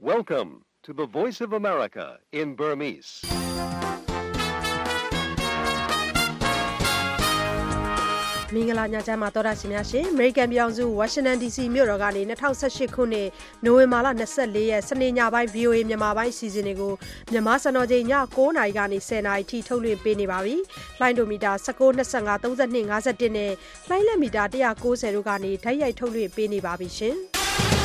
Welcome to the Voice of America in Burmese. ။မင်္ဂလာညချမ်းပါတော်ရရှိများရှင်။ American ပြည်အောင်စု Washington DC မြို့တော်ကနေ2018ခုနှစ်နိုဝင်ဘာလ24ရက်စနေညပိုင်း VOA မြန်မာပိုင်းစီစဉ်တွေကိုမြန်မာစံတော်ချိန်ည9:00နာရီကနေ10:00နာရီထိထုတ်လွှင့်ပေးနေပါပြီ။လှိုင်းဒိုမီတာ19 25 32 51နဲ့လှိုင်းလက်မီတာ190တို့ကနေဓာတ်ရိုက်ထုတ်လွှင့်ပေးနေပါပြီရှင်။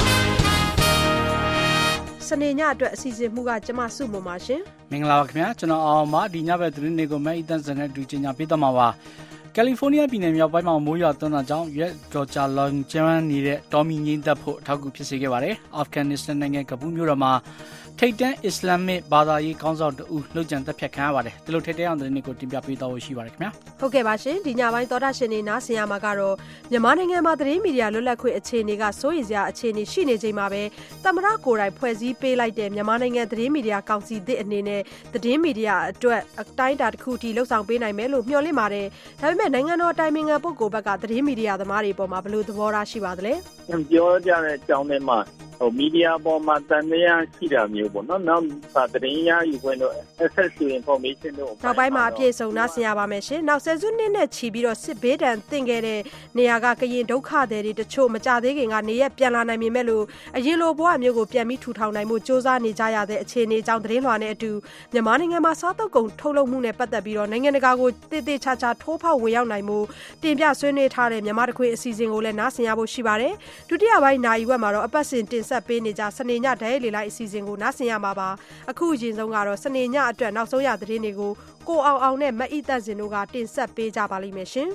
စနေညအတွက်အစီအစဉ်မှုကကျမစုမပါရှင်။မင်္ဂလာပါခင်ဗျာကျွန်တော်အောင်ပါဒီညဘက်သတင်းတွေကိုမဲအတန်းစံနဲ့တူချင်ညာပေးသွားမှာပါ။ကယ်လီဖိုးနီးယားပြည်နယ်မြောက်ပိုင်းမှာမိုးရွာသွန်းတာကြောင့်ရက်တော်ကြာလောင်ကျွမ်းနေတဲ့တော်မီငိမ့်သက်ဖို့အထောက်အကူဖြစ်စေခဲ့ပါတယ်။အာဖဂန်နစ္စတန်နိုင်ငံကပူးမြို့တော်မှာထိပ်တန်းအစ္စလာမစ်ဘာသာရေးခေါင်းဆောင်တဦးလှုပ်ကြံတပ်ဖြတ်ခံရပါတယ်။ဒီလိုထိပ်တန်းအောင်သတင်းတွေကိုတင်ပြပေးသွားဖို့ရှိပါတယ်ခင်ဗျာ။ဟုတ်ကဲ့ပါရှင်ဒီညပိုင်းသောတာရှင်တွေနားဆင်ရမှာကတော့မြန်မာနိုင်ငံမှာသတင်းမီဒီယာလွတ်လပ်ခွင့်အခြေအနေကစိုးရိမ်စရာအခြေအနေရှိနေချိန်မှာပဲသမ္မတကိုယ်တိုင်ဖွဲ့စည်းပေးလိုက်တဲ့မြန်မာနိုင်ငံသတင်းမီဒီယာကောင်စီသစ်အနေနဲ့သတင်းမီဒီယာအတွက်အတိုင်းအတာတစ်ခုအထိလှုပ်ဆောင်ပေးနိုင်မယ်လို့မျှော်လင့်ပါတယ်။ဒါပေမဲ့နိုင်ငံတော်တိုင်ပင်ခံပုဂ္ဂိုလ်ဘက်ကသတင်းမီဒီယာသမားတွေပေါ်မှာဘယ်လိုသဘောထားရှိပါသလဲ။ပြောကြတဲ့အကြောင်းထဲမှာမီဒီယာပေါ်မှာတန်တရားရှိတာမျိုးပေါ့နော်။နောက်သတင်းရယူခွင့်တို့ access to information တို့နောက်ပိုင်းမှာအပြည့်စုံနားဆင်ရပါမယ်ရှင်။နောက်ဆယ်စုနှစ်နဲ့ချီပြီးတော့စစ်ဘေးဒဏ်သင့်ခဲ့တဲ့နေရာကကရင်ဒုက္ခသည်တွေတချို့မကြသေးခင်ကနေရက်ပြန်လာနိုင်ပေမဲ့လို့အရင်လိုဘဝမျိုးကိုပြန်ပြီးထူထောင်နိုင်မှုစ조사နေကြရတဲ့အခြေအနေအကြောင်းသတင်းလွှာနဲ့အတူမြန်မာနိုင်ငံမှာစားတောက်ကုန်ထုတ်လုပ်မှုနဲ့ပတ်သက်ပြီးတော့နိုင်ငံတကာကိုတည်တည်ချာချာထိုးဖောက်ဝင်ရောက်နိုင်မှုတင်ပြဆွေးနွေးထားတဲ့မြန်မာတခွေအစီအစဉ်ကိုလည်းနားဆင်ရဖို့ရှိပါတယ်။ဒုတိယပိုင်းနိုင်ဝက်မှာတော့အပတ်စဉ်တင်ဆက်ပေးနေကြစနေညဓာတ်ရိုက်လေလိုက်အစီအစဉ်ကိုနားဆင်ရမှာပါအခုအရင်ဆုံးကတော့စနေညအတွက်နောက်ဆုံးရသတင်းတွေကိုကိုအောင်နဲ့မအီသက်စင်တို့ကတင်ဆက်ပေးကြပါလိမ့်မယ်ရှင်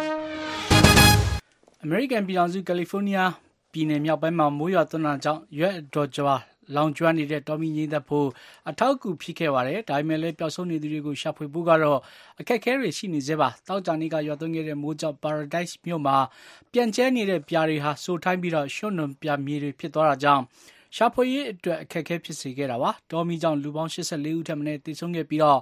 အမေရိကန်ပြည်ထောင်စုကယ်လီဖိုးနီးယားပြည်နယ်မြောက်ပိုင်းမှာမိုးရွာသွန်းတာကြောင့်ရွက်တော်ကြွားလောင်ကျွမ်းနေတဲ့တော်မီငိမ့်သက်ဖို့အထောက်အကူဖြစ်ခဲ့ပါတယ်ဒါပေမဲ့လည်းပျောက်ဆုံးနေသူတွေကိုရှာဖွေဖို့ကတော့အခက်အခဲတွေရှိနေသေးပါတောက်ကြနေကရွာသွန်းခဲ့တဲ့မိုးကြောင့် Paradise မြို့မှာပြန်ကျဲနေတဲ့ပြာတွေဟာစိုးထိုင်းပြီးတော့ရွှွံ့နွံပြမြေတွေဖြစ်သွားတာကြောင့်ရှာဖွေရေးအတွက်အခက်အခဲဖြစ်စေခဲ့တာပါတော်မီကြောင့်လူပေါင်း84ဦးထက်မနည်းသေဆုံးခဲ့ပြီးတော့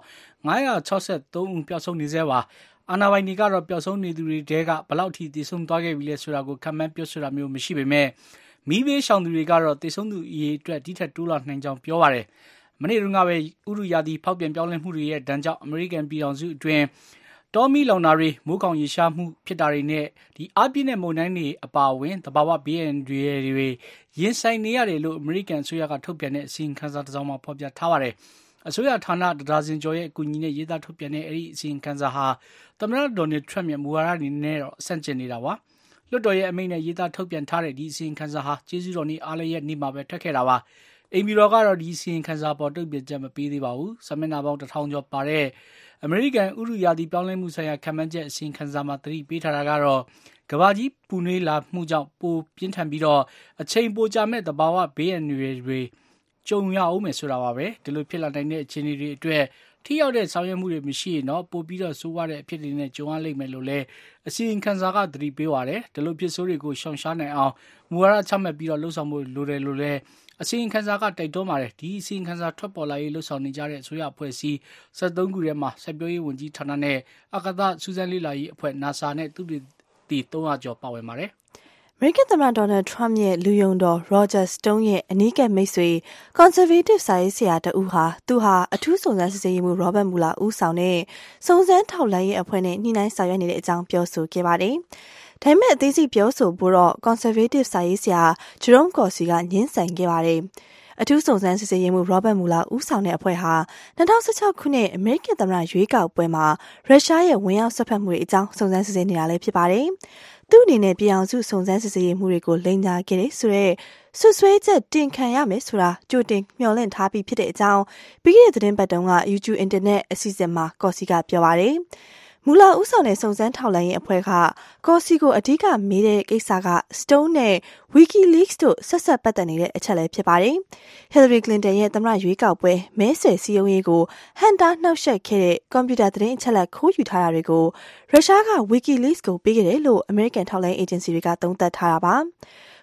963ဦးပျောက်ဆုံးနေသေးပါအာနာပိုင်တွေကတော့ပျောက်ဆုံးနေသူတွေတဲကဘလောက်ထိသေဆုံးသွားခဲ့ပြီလဲဆိုတာကိုခန့်မှန်းပြောဆိုတာမျိုးမရှိပေမဲ့မီးဘေးရှောင်သူတွေကတော့သေဆုံးသူအရေအတွက်ဒီထက်တိုးလာနိုင်ကြောင်းပြောပါတယ်မနေ့တုန်းကပဲဥရုရာသီဖောက်ပြန်ပြောင်းလဲမှုတွေရဲ့ဒဏ်ကြောင့်အမေရိကန်ပြည်ထောင်စုအတွင်းတော်မီလောင်တာတွေမိုးကောင်ရေရှားမှုဖြစ်တာတွေနဲ့ဒီအပြည့်နဲ့မုန်တိုင်းတွေအပါအဝင်တဘာဝဘေးရန်တွေရင်ဆိုင်နေရတယ်လို့အမေရိကန်အစိုးရကထုတ်ပြန်တဲ့အစီရင်ခံစာတစ်စောင်မှာဖော်ပြထားပါတယ်အစိုးရဌာနတဒါဇင်ကျော်ရဲ့အကူအညီနဲ့ရေးသားထုတ်ပြန်တဲ့အဲ့ဒီအစီရင်ခံစာဟာသမ္မတဒေါ်နယ်ထရမ့်ရဲ့မူဝါဒတွေနဲ့တော့ဆန့်ကျင်နေတာပါလွှတ်တော်ရဲ့အမိန့်နဲ့ရေးသားထုတ်ပြန်ထားတဲ့ဒီအစီရင်ခံစာဟာကျေးဇူးတော်နေ့အားလရဲ့နေ့မှာပဲထွက်ခဲ့တာပါအိမ်ပြည်တော်ကတော့ဒီအစီရင်ခံစာပေါ်တုံ့ပြန်ချက်မပေးသေးပါဘူးဆမင်နာပေါင်း1000ကျော်ပါတဲ့အမေရိကန်ဥရုရာသီပြောင်းလဲမှုဆိုင်ရာခန့်မှန်းချက်အစီရင်ခံစာမှာသတိပေးထားတာကတော့ကမ္ဘာကြီးပူနွေးလာမှုကြောင့်ပိုပြင်းထန်ပြီးတော့အချိန်ပိုကြာမဲ့တဘာဝဘေးရန်တွေကြုံရအောင်မယ်ဆိုတာပါပဲဒီလိုဖြစ်လာနိုင်တဲ့အခြေအနေတွေအတွက်ထိရောက်တဲ့ဆောင်ရွက်မှုတွေမရှိရင်တော့ပိုပြီးတော့ဆိုးဝါးတဲ့အဖြစ်တွေနဲ့ကြုံရလိမ့်မယ်လို့လည်းအစီရင်ခံစာကသတိပေးပါတယ်ဒီလိုဖြစ်ဆိုးတွေကိုရှောင်ရှားနိုင်အောင်မူဝါဒချမှတ်ပြီးတော့လှုံ့ဆော်မှုလိုတယ်လို့လည်းအစီရင်ခံစာကတိုက်တွန်းပါတယ်ဒီအစီရင်ခံစာထွက်ပေါ်လာရေးလှုံ့ဆော်နေကြတဲ့အစိုးရအဖွဲ့အစည်း73ခုထဲမှာစိုက်ပျိုးရေးဝန်ကြီးဌာနနဲ့အာကာသစူးစမ်းလေ့လာရေးအဖွဲ့ NASA နဲ့သူတီ300ကျော်ပါဝင်ပါတယ်အမေရိကန်သမ္မတဒေါ်နယ်ထရမ့်ရဲ့လူယုံတော် Roger Stone ရဲ့အနီးကပ်မိတ်ဆွေ Conservative စာရေးဆရာတဦးသူဟာအထူးစုံစမ်းစစ်ဆေးရေးမှူး Robert Mueller ဦးဆောင်တဲ့စုံစမ်းထောက်လှမ်းရေးအဖွဲ့နဲ့ညှိနှိုင်းဆောင်ရွက်နေတဲ့အကြောင်းပြောဆိုခဲ့ပါတယ်။ဒါပေမဲ့အသေးစိတ်ပြောဆိုဖို့တော့ Conservative စာရေးဆရာ Jerome Corsi ကငြင်းဆန်ခဲ့ပါတယ်။အထူးစုံစမ်းစစ်ဆေးရေးမှူး Robert Mueller ဦးဆောင်တဲ့အဖွဲ့ဟာ2016ခုနှစ်အမေရိကန်သမ္မတရွေးကောက်ပွဲမှာရုရှားရဲ့ဝင်ရောက်ဆွတ်ဖက်မှုတွေအကြောင်းစုံစမ်းစစ်ဆေးနေတာလည်းဖြစ်ပါတယ်။သူ့အနေနဲ့ပြည်အောင်စုစုံစမ်းစစ်ဆေးမှုတွေကိုလိမ်ညာခဲ့တယ်ဆိုတဲ့ဆွဆွဲချက်တင်ခံရမယ်ဆိုတာကြိုတင်မျှော်လင့်ထားပြီးဖြစ်တဲ့အကြောင်းပြီးခဲ့တဲ့သတင်းပတ်တုန်းက YouTube Internet အစီအစဉ်မှာကော်စီကပြောပါတယ်။မူလာဦးဆောင်တဲ့စုံစမ်းထောက်လှမ်းရေးအဖွဲ့ကကော်စီကိုအဓိကမေးတဲ့ကိစ္စက Stone နဲ့ WikiLeaks တို့ဆက်ဆက်ပတ်သက်နေတဲ့အချက်လည်းဖြစ်ပါတယ်။ Hillary Clinton ရဲ့သမ္မတရွေးကောက်ပွဲမဲဆွယ်စည်းရုံးရေးကိုဟန်တာနှောက်ယှက်ခဲ့တဲ့ကွန်ပျူတာသတင်းအချက်အလက်ခိုးယူထားတာတွေကိုရုရှားက WikiLeaks ကိုပေးခဲ့တယ်လို့ American ထောက်လှမ်းရေးအေဂျင်စီတွေကသုံးသပ်ထားတာပါ။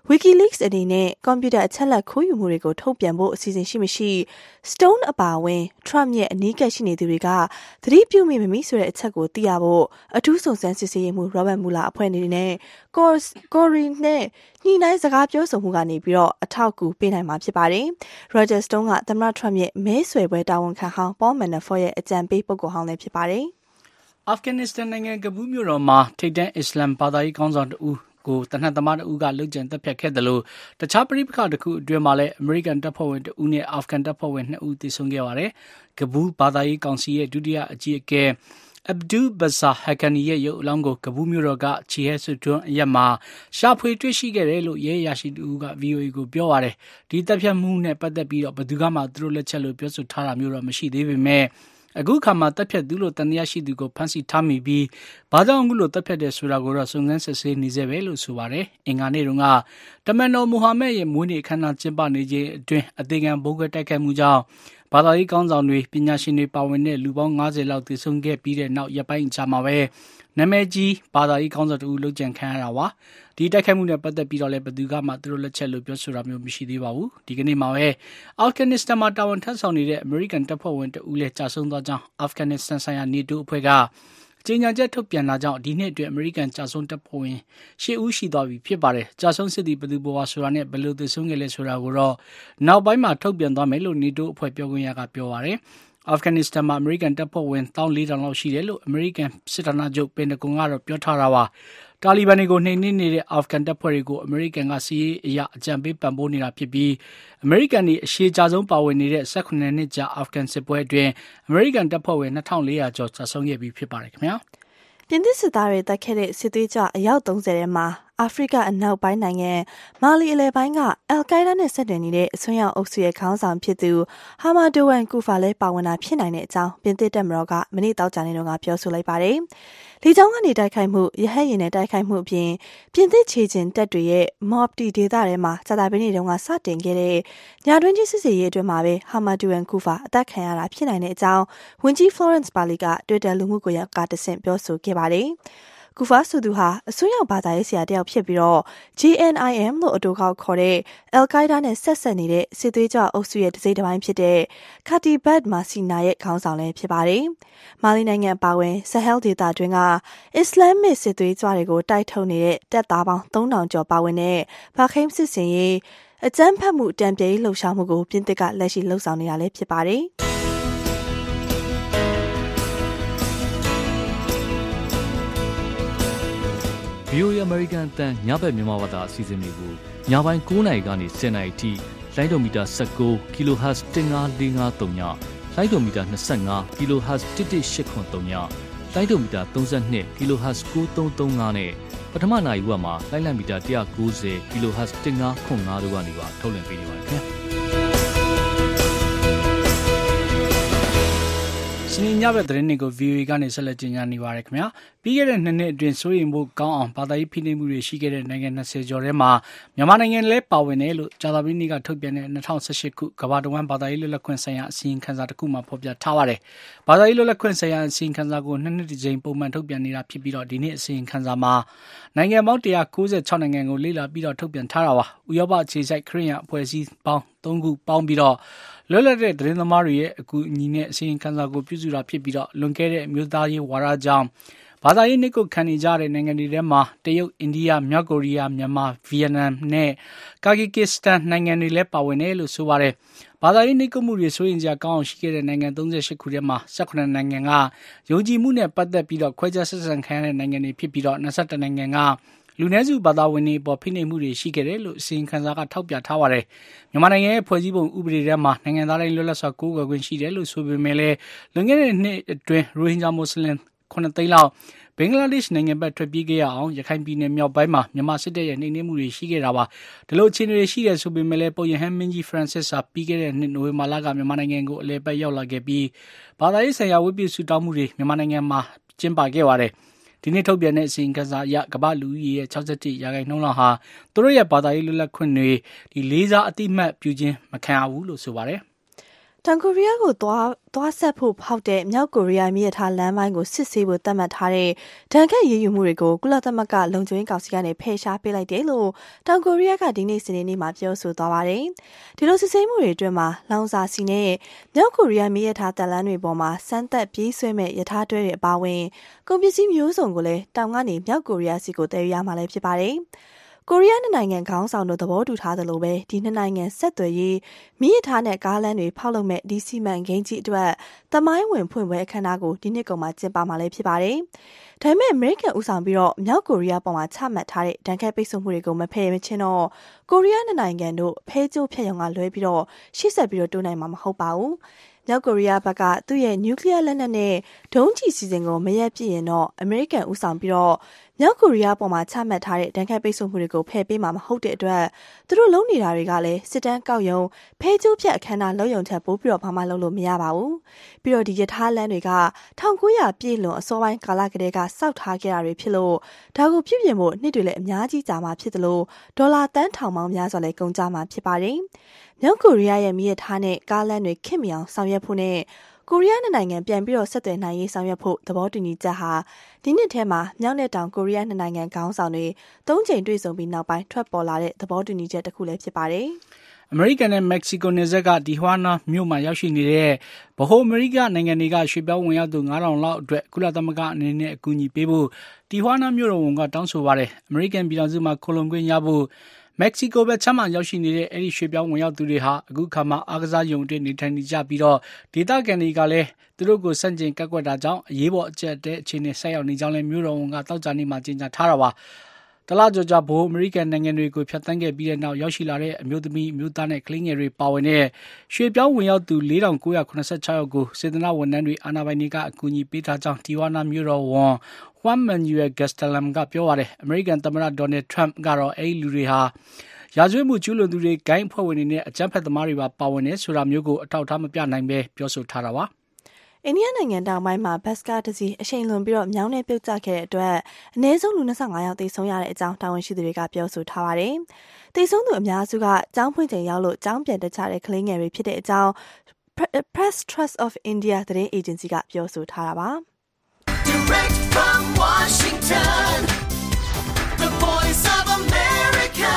WikiLeaks အနေနဲ့ကွန်ပျူတာအချက်လက်ခိုးယူမှုတွေကိုထုတ်ပြန်ဖို့အစီအစဉ်ရှိမရှိ Stone အပါအဝင် Trump ရဲ့အနီးကပ်ရှိနေသူတွေကသတိပြုမိမမိဆိုတဲ့အချက်ကိုသိရဖို့အထူးစုံစမ်းစစ်ဆေးရေးမှူး Robert Mueller အဖွဲ့အနေနဲ့ Corey နဲ့ညှိနှိုင်းစကားပြောဆိုမှုကနေပြီးတော့အထောက်အကူပေးနိုင်မှာဖြစ်ပါတယ်။ Roger Stone ကသမ္မတ Trump ရဲ့မဲဆွယ်ပွဲတာဝန်ခံဟောင်း Paul Manafort ရဲ့အကြံပေးပုဂ္ဂိုလ်ဟောင်းလည်းဖြစ်ပါတယ်။ အာဖဂန်နစ္စတန်နိုင်ငံကဘူးမြို့တော်မှာထိပ်တန်းအစ္စလမ်ဘာသာရေးခေါင်းဆောင်တဦးကိုတနက်သမားတဦးကလုကြံတက်ဖြတ်ခဲ့တယ်လို့တခြားပဋိပက္ခတစ်ခုအတွင်းမှာလည်းအမေရိကန်တပ်ဖွဲ့ဝင်တဦးနဲ့အာဖဂန်တပ်ဖွဲ့ဝင်2ဦးသေဆုံးခဲ့ပါတယ်။ကဘူးဘာသာရေးကောင်စီရဲ့ဒုတိယအကြီးအကဲAbdul Bassar Haqqani ရဲ့ရုပ်အလောင်းကိုကဘူးမြို့တော်ကချီဟဲဆွတွန်းအရက်မှာရှာဖွေတွေ့ရှိခဲ့တယ်လို့ရဲအရာရှိတဦးက VOA ကိုပြောပါတယ်။ဒီတပ်ဖြတ်မှုနဲ့ပတ်သက်ပြီးတော့ဘယ်သူမှသူတို့လက်ချက်လို့ပြောဆိုထားတာမျိုးတော့မရှိသေးပေမဲ့အခုခါမှာတပ်ဖြတ်သူလို့တန်တရားရှိသူကိုဖမ်းဆီးထားမိပြီးဘာကြောင့်အခုလိုတပ်ဖြတ်တယ်ဆိုတာကိုတော့စုံစမ်းစစ်ဆေးနေစေပဲလို့ဆိုပါတယ်။အင်္ဂါနေ့တုန်းကတမန်တော်မူဟာမက်ရဲ့မွေးနေ့အခမ်းအနားကျင်းပနေခြင်းအတွင်းအသေးခံဗုံးခွဲတိုက်ခိုက်မှုကြောင့်ဘာသာရေးကောင်းဆောင်တွေပညာရှင်တွေပါဝင်တဲ့လူပေါင်း90လောက်သေဆုံးခဲ့ပြီးတဲ့နောက်ရပ်ပိုင်းအကြာမှာပဲနာမည်ကြီးဘာသာရေးကောင်းဆောင်တူလုကြံခံရတာပါဒီတိုက်ခိုက်မှုနဲ့ပတ်သက်ပြီးတော့လည်းဘယ်သူမှသူတို့လက်ချက်လို့ပြောဆိုတာမျိုးမရှိသေးပါဘူးဒီကနေ့မှာပဲအာဖဂန်နစ္စတန်မှာတာဝန်ထမ်းဆောင်နေတဲ့အမေရိကန်တပ်ဖွဲ့ဝင်တဦးလည်းကြာဆုံးသွားကြောင်းအာဖဂန်နစ္စတန်ဆိုင်ရာ NATO အဖွဲ့ကကြေညာချက်ထုတ်ပြန်လာကြောင်းဒီနှစ်အတွင်းအမေရိကန်ကြာဆုံးတပ်ဖွဲ့ဝင်10ဦးရှိသွားပြီဖြစ်ပါတယ်ကြာဆုံးစစ်သည်ဘယ်သူဘဝဆိုတာနဲ့ဘယ်လိုသေဆုံးခဲ့လဲဆိုတာကိုတော့နောက်ပိုင်းမှာထုတ်ပြန်သွားမယ်လို့ NATO အဖွဲ့ပြောခွင့်ရကပြောပါတယ်အာဖဂန်နစ္စတန်မှာအမေရိကန်တပ်ဖွဲ့ဝင်14,000လောက်ရှိတယ်လို့အမေရိကန်စစ်ဌာနချုပ်ပင်တဂွန်ကတော့ပြောထားတာပါတာလီဘန်တွေကိုနှိမ်နင်းနေတဲ့အာဖဂန်တပ်ဖွဲ့တွေကိုအမေရိကန်ကစီးရေးအရာအကြံပေးပံ့ပိုးနေတာဖြစ်ပြီးအမေရိကန်တွေအရှေ့ကြာဆုံးပါဝင်နေတဲ့18နှစ်ကြာအာဖဂန်စစ်ပွဲအတွင်းအမေရိကန်တပ်ဖွဲ့ဝင်2400ကျော်ကြာဆုံးခဲ့ပြီးဖြစ်ပါတယ်ခင်ဗျာပြင်သစ်စစ်သားတွေတိုက်ခဲ့တဲ့စစ်သွေးကြွအယောက်30ထဲမှာအာဖရိကအနောက်ပိုင်းနိုင်ငံမာလီအလယ်ပိုင်းကအယ်ကိုင်းဒါးနဲ့ဆက်တွယ်နေတဲ့အစွန်းရောက်အုပ်စုရဲ့ခေါင်းဆောင်ဖြစ်သူဟာမာဒိုဝန်ကူဖာလည်းပါဝင်တာဖြစ်နိုင်တဲ့အကြောင်းပြင်သစ်တပ်မတော်ကမနေ့တောက်ကြနေ့တုန်းကပြောဆိုလိုက်ပါတယ်။လေကြောင်းကနေတိုက်ခိုက်မှုရဟတ်ယာဉ်နဲ့တိုက်ခိုက်မှုအပြင်ပြင်သစ်ခြေကျင်တပ်တွေရဲ့မော့ပတီဒေသထဲမှာကြာသပတေးနေ့တုန်းကစတင်ခဲ့တဲ့ညတွင်းချင်းစစ်ရေးအတွင်းမှာပဲဟာမာဒိုဝန်ကူဖာအသက်ခံရတာဖြစ်နိုင်တဲ့အကြောင်းဝန်ကြီး Florence Parly က Twitter လူမှုကွန်ရက်ကတဆင့်ပြောဆိုခဲ့ပါတယ်။ကူဖာဆိုသူဟာအစွန်းရောက်ဘာသာရေးဆရာတယောက်ဖြစ်ပြီးတော့ JNIM လို့အတူခေါ်တဲ့ Al-Qaeda နဲ့ဆက်နေတဲ့စစ်သွေးကြွအုပ်စုရဲ့တစ်စိတ်တစ်ပိုင်းဖြစ်တဲ့ Katibat Masina ရဲ့ခေါင်းဆောင်လည်းဖြစ်ပါတယ်။မာလီနိုင်ငံပါဝင် Sahel ဒေသတွင်းကအစ္စလာမစ်စစ်သွေးကြွတွေကိုတိုက်ထုတ်နေတဲ့တပ်သားပေါင်း3000ကျော်ပါဝင်တဲ့ဘာခိမ်စစ်စင်ရေးအကြမ်းဖက်မှုတံပြန်ရေးလှုပ်ရှားမှုကိုပြင်သစ်ကလက်ရှိလှုပ်ဆောင်နေတာလည်းဖြစ်ပါတယ်။ VOA American အတန်ညဘက်မြန်မာဘာသာအစီအစဉ်တွေကိုညပိုင်း9:00နာရီကနေ10:00နာရီထိလိုင်းဒိုမီတာ19 kHz 15453ညလိုင်းဒိုမီတာ25 kHz 11883ညလိုင်းဒိုမီတာ32 kHz 9335နဲ့ပထမနာရီဝက်မှာလိုင်းလံမီတာ190 kHz 1505တို့ကနေပါထုတ်လွှင့်ပေးနေပါတယ်ခင်ဗျာစနေညဘက်သတင်းတွေကို VOA ကနေဆက်လက်ကြေညာနေပါရခင်ဗျာပြီးခဲ့တဲ့2နှစ်အတွင်းစိုးရိမ်ဖို့ကောင်းအောင်ဘာသာရေးဖိနှိပ်မှုတွေရှိခဲ့တဲ့နိုင်ငံ20ကျော်ထဲမှာမြန်မာနိုင်ငံလည်းပါဝင်တယ်လို့ကြာသပတေးနေ့ကထုတ်ပြန်တဲ့2018ခုကမ္ဘာ့တဝန်းဘာသာရေးလွတ်လပ်ခွင့်ဆိုင်ရာအစီရင်ခံစာတစ်ခုမှာဖော်ပြထားပါတယ်ဘာသာရေးလွတ်လပ်ခွင့်ဆိုင်ရာအစီရင်ခံစာကို2နှစ်တစ်ကြိမ်ပုံမှန်ထုတ်ပြန်နေတာဖြစ်ပြီးတော့ဒီနေ့အစီရင်ခံစာမှာနိုင်ငံပေါင်း196နိုင်ငံကိုလေ့လာပြီးတော့ထုတ်ပြန်ထားတာပါဥရောပအခြေစိုက်ခရစ်ယာန်အဖွဲ့အစည်းပေါင်း3ခုပေါင်းပြီးတော့လွတ်လပ်တဲ့သတင်းသမားတွေရဲ့အကူအညီနဲ့အစီရင်ခံစာကိုပြုစုတာဖြစ်ပြီးတော့လွန်ခဲ့တဲ့မြို့သားရေးဝါဒကြောင့်ဘာသာရေးနှိပ်ကွပ်ခံနေကြတဲ့နိုင်ငံတွေထဲမှာတရုတ်အိန္ဒိယမြောက်ကိုရီးယားမြန်မာဗီယက်နမ်နဲ့ကာဂီကစ္စတန်နိုင်ငံတွေလည်းပါဝင်တယ်လို့ဆိုပါတယ်ဘာသာရေးနှိပ်ကွပ်မှုတွေဆိုရင်ကြာကောင်းအောင်ရှိခဲ့တဲ့နိုင်ငံ38ခုထဲမှာ18နိုင်ငံကယုံကြည်မှုနဲ့ပတ်သက်ပြီးတော့ခွဲခြားဆက်ဆံခံရတဲ့နိုင်ငံတွေဖြစ်ပြီးတော့22နိုင်ငံကလူနည်းစုဘာသာဝင်တွေပေါ်ဖိနှိပ်မှုတွေရှိခဲ့တယ်လို့အစီရင်ခံစာကထောက်ပြထားပါတယ်။မြန်မာနိုင်ငံရဲ့ဖွဲ့စည်းပုံဥပဒေထဲမှာနိုင်ငံသားတိုင်းလွတ်လပ်စွာကိုးကွယ်ခွင့်ရှိတယ်လို့ဆိုပေမဲ့လည်းလွန်ခဲ့တဲ့နှစ်အတွင်းရိုဟင်ဂျာမွတ်စလင်9သိန်းလောက်ဘင်္ဂလားဒေ့ရှ်နိုင်ငံဘက်ထွက်ပြေးခဲ့ရအောင်ရခိုင်ပြည်နယ်မြောက်ပိုင်းမှာမြန်မာစစ်တပ်ရဲ့နှိမ်နင်းမှုတွေရှိခဲ့တာပါ။ဒီလိုအခြေအနေတွေရှိတယ်ဆိုပေမဲ့လည်းပုပ်ရဟန်းမင်းကြီး Francis ဟာပြီးခဲ့တဲ့နှစ်နိုဝင်ဘာလကမြန်မာနိုင်ငံကိုအလည်ပတ်ရောက်လာခဲ့ပြီးဘာသာရေးဆိုင်ရာဝတ်ပြုဆုတောင်းမှုတွေမြန်မာနိုင်ငံမှာကျင်းပခဲ့ပါတယ်။ဒီနေ့ထုတ်ပြန်တဲ့အစီရင်ခံစာအရကမ္ဘာလူဦးရေရဲ့61%လောက်ဟာသူတို့ရဲ့ဘာသာရေးလွတ်လပ်ခွင့်တွေလေးစားအတိမတ်ပြုခြင်းမခံရဘူးလို့ဆိုပါတယ်တောင်ကိုရီးယားကိုသွားဆက်ဖို့ဖောက်တဲ့မြောက်ကိုရီးယားမြေထားလမ်းပိုင်းကိုစစ်ဆေးဖို့သတ်မှတ်ထားတဲ့ဒဏ်ခတ်ရေးယူမှုတွေကိုကုလသမဂ္ဂလုံခြုံရေးကောင်စီကနေဖယ်ရှားပေးလိုက်တယ်လို့တောင်ကိုရီးယားကဒီနေ့စနေနေ့မှာပြောဆိုသွားပါတယ်။ဒီလိုစစ်ဆေးမှုတွေအတွင်းမှာလောင်စာဆီနဲ့မြောက်ကိုရီးယားမြေထားတပ်လမ်းတွေပေါ်မှာစမ်းသပ်ပြေးဆွဲမဲ့ရထားတွဲတွေအပါအဝင်ကုန်ပစ္စည်းမျိုးစုံကိုလည်းတောင်ကနေမြောက်ကိုရီးယားစီကိုတည်ယူရမှာလည်းဖြစ်ပါတယ်။ကိုရီးယားနိုင်ငံခေါင်းဆောင်တို့သဘောတူထားသလိုပဲဒီနှစ်နိုင်ငံဆက်သွယ်ရေးမိရထားနဲ့ကားလမ်းတွေဖောက်လုပ်မဲ့ဒီစီမံကိန်းကြီးအတွက်သမိုင်းဝင်ဖွင့်ပွဲအခမ်းအနားကိုဒီနှစ်ကုန်မှာကျင်းပမှာလည်းဖြစ်ပါတယ်။ဒါပေမဲ့အမေရိကန်ဦးဆောင်ပြီးတော့မြောက်ကိုရီးယားပေါ်မှာချမှတ်ထားတဲ့ဒဏ်ခတ်ပိတ်ဆို့မှုတွေကိုမဖယ်မချင်းတော့ကိုရီးယားနိုင်ငံတို့ဖဲကျိုးဖြတ်ရုံကလွဲပြီးတော့ရှေ့ဆက်ပြီးတော့တိုးနိုင်မှာမဟုတ်ပါဘူး။မြောက်ကိုရီးယားဘက်ကသူ့ရဲ့နျူကလ িয়ার လက်နက်နဲ့ဒုံးကျည်စီစဉ်ကိုမရက်ပြည့်ရင်တော့အမေရိကန်ဦးဆောင်ပြီးတော့မြောက်ကိုရီးယားပေါ်မှာချမှတ်ထားတဲ့ဒဏ်ခတ်ပိတ်ဆို့မှုတွေကိုဖယ်ပေးမှာမဟုတ်တဲ့အတွက်သူတို့လုံးနေတာတွေကလည်းစစ်တမ်းကောက်ရုံဖဲကျိုးဖြတ်အခမ်းအနားလုပ်ရုံထက်ပိုပြီးတော့ဘာမှလုပ်လို့မရပါဘူး။ပြီးတော့ဒီရထားလမ်းတွေက1900ပြည့်လွန်အစောပိုင်းကာလကတည်းကစောက်ထားခဲ့တာတွေဖြစ်လို့ဒါကိုပြုပြင်ဖို့နှစ်တွေလည်းအများကြီးကြာမှာဖြစ်တယ်လို့ဒေါ်လာတန်းထောင်ပေါင်းများစွာလည်းကုန်ကျမှာဖြစ်ပါတယ်။မြောက်ကိုရီးယားရဲ့မြေရထားနဲ့ကားလမ်းတွေခင်မြောင်ဆောင်ရွက်ဖို့နဲ့ကိုရီးယားနိုင်ငံပြန်ပြီးတော့ဆက်သွယ်နိုင်ရေးဆောင်ရွက်ဖို့သဘောတူညီချက်ဟာဒီနှစ်ထဲမှာမြောက်နဲ့တောင်ကိုရီးယားနိုင်ငံခေါင်းဆောင်တွေ၃ချိန်တွေ့ဆုံပြီးနောက်ပိုင်းထွက်ပေါ်လာတဲ့သဘောတူညီချက်တစ်ခုလည်းဖြစ်ပါတယ်။အမေရိကန်နဲ့မက္ကဆီကိုနယ်စပ်ကဒီဟွာနာမြို့မှာရောက်ရှိနေတဲ့ဗဟိုအမေရိကနိုင်ငံတွေကရွှေ့ပြောင်းဝင်ရောက်သူ9000လောက်အတွက်ကုလသမဂ္ဂအနေနဲ့အကူအညီပေးဖို့ဒီဟွာနာမြို့တော်ဝန်ကတောင်းဆိုပါတယ်။အမေရိကန်ပြည်ထောင်စုမှာခိုလုံခွင့်ရဖို့မက္ကဆီကိုဘက်ခြမ်းမှာရောက်ရှိနေတဲ့အဲ့ဒီရွှေ့ပြောင်းဝင်ရောက်သူတွေဟာအခုခါမှာအားကစားရုံအတွင်းနေထိုင်နေကြပြီးတော့ဒေသခံတွေကလည်းသူတို့ကိုစန့်ကျင်ကန့်ကွက်တာကြောင့်အရေးပေါ်အကျပ်တဲ့အခြေအနေဆက်ရောက်နေကြောင်းလည်းမြို့တော်ဝန်ကတောက်ကြနေမှာကြေညာထားတာပါတလားကြော်ကြဘိုးအမေရိကန်နိုင်ငံတွေကိုဖျက်ဆီးခဲ့ပြီးတဲ့နောက်ရောက်ရှိလာတဲ့အမျိုးသမီးအမျိုးသားနဲ့ကလေးငယ်တွေပါဝင်တဲ့ရွှေ့ပြောင်းဝင်ရောက်သူ4986ယောက်ကိုစေတနာဝန်ထမ်းတွေအာဏာပိုင်တွေကအကူအညီပေးထားကြောင်းတီဝါနာမြို့တော်ဝန်Juan Manuel Gastelum ကပြောပါတယ်အမေရိကန်သမ္မတဒေါ်နယ်ထရမ့်ကတော့အဲ့ဒီလူတွေဟာရာဇဝတ်မှုကျူးလွန်သူတွေဂိုင်းအဖွဲ့ဝင်တွေနဲ့အကြမ်းဖက်သမားတွေပါဝင်နေဆိုတာမျိုးကိုအထောက်အထားမပြနိုင်ပဲပြောဆိုထားတာပါအိန္ဒိယနိုင်ငံတောင်ပိုင်းမှာဘတ်စကားတစ်စီးအရှိန်လွန်ပြီးတော့မြောင်းနဲ့ပြုတ်ကျခဲ့တဲ့အတွက်အနည်းဆုံးလူ25ယောက်သေဆုံးရတဲ့အကြောင်းတာဝန်ရှိသူတွေကပြောဆိုထားပါတယ်။သေဆုံးသူအများစုကကျောင်းဖွင့်ချိန်ရောက်လို့ကျောင်းပြန်တက်ကြတဲ့ကလေးငယ်တွေဖြစ်တဲ့အကြောင်း Press Trust of India သတင်းအေဂျင်စီကပြောဆိုထားတာပါ။ Direct from Washington, the Voice of America,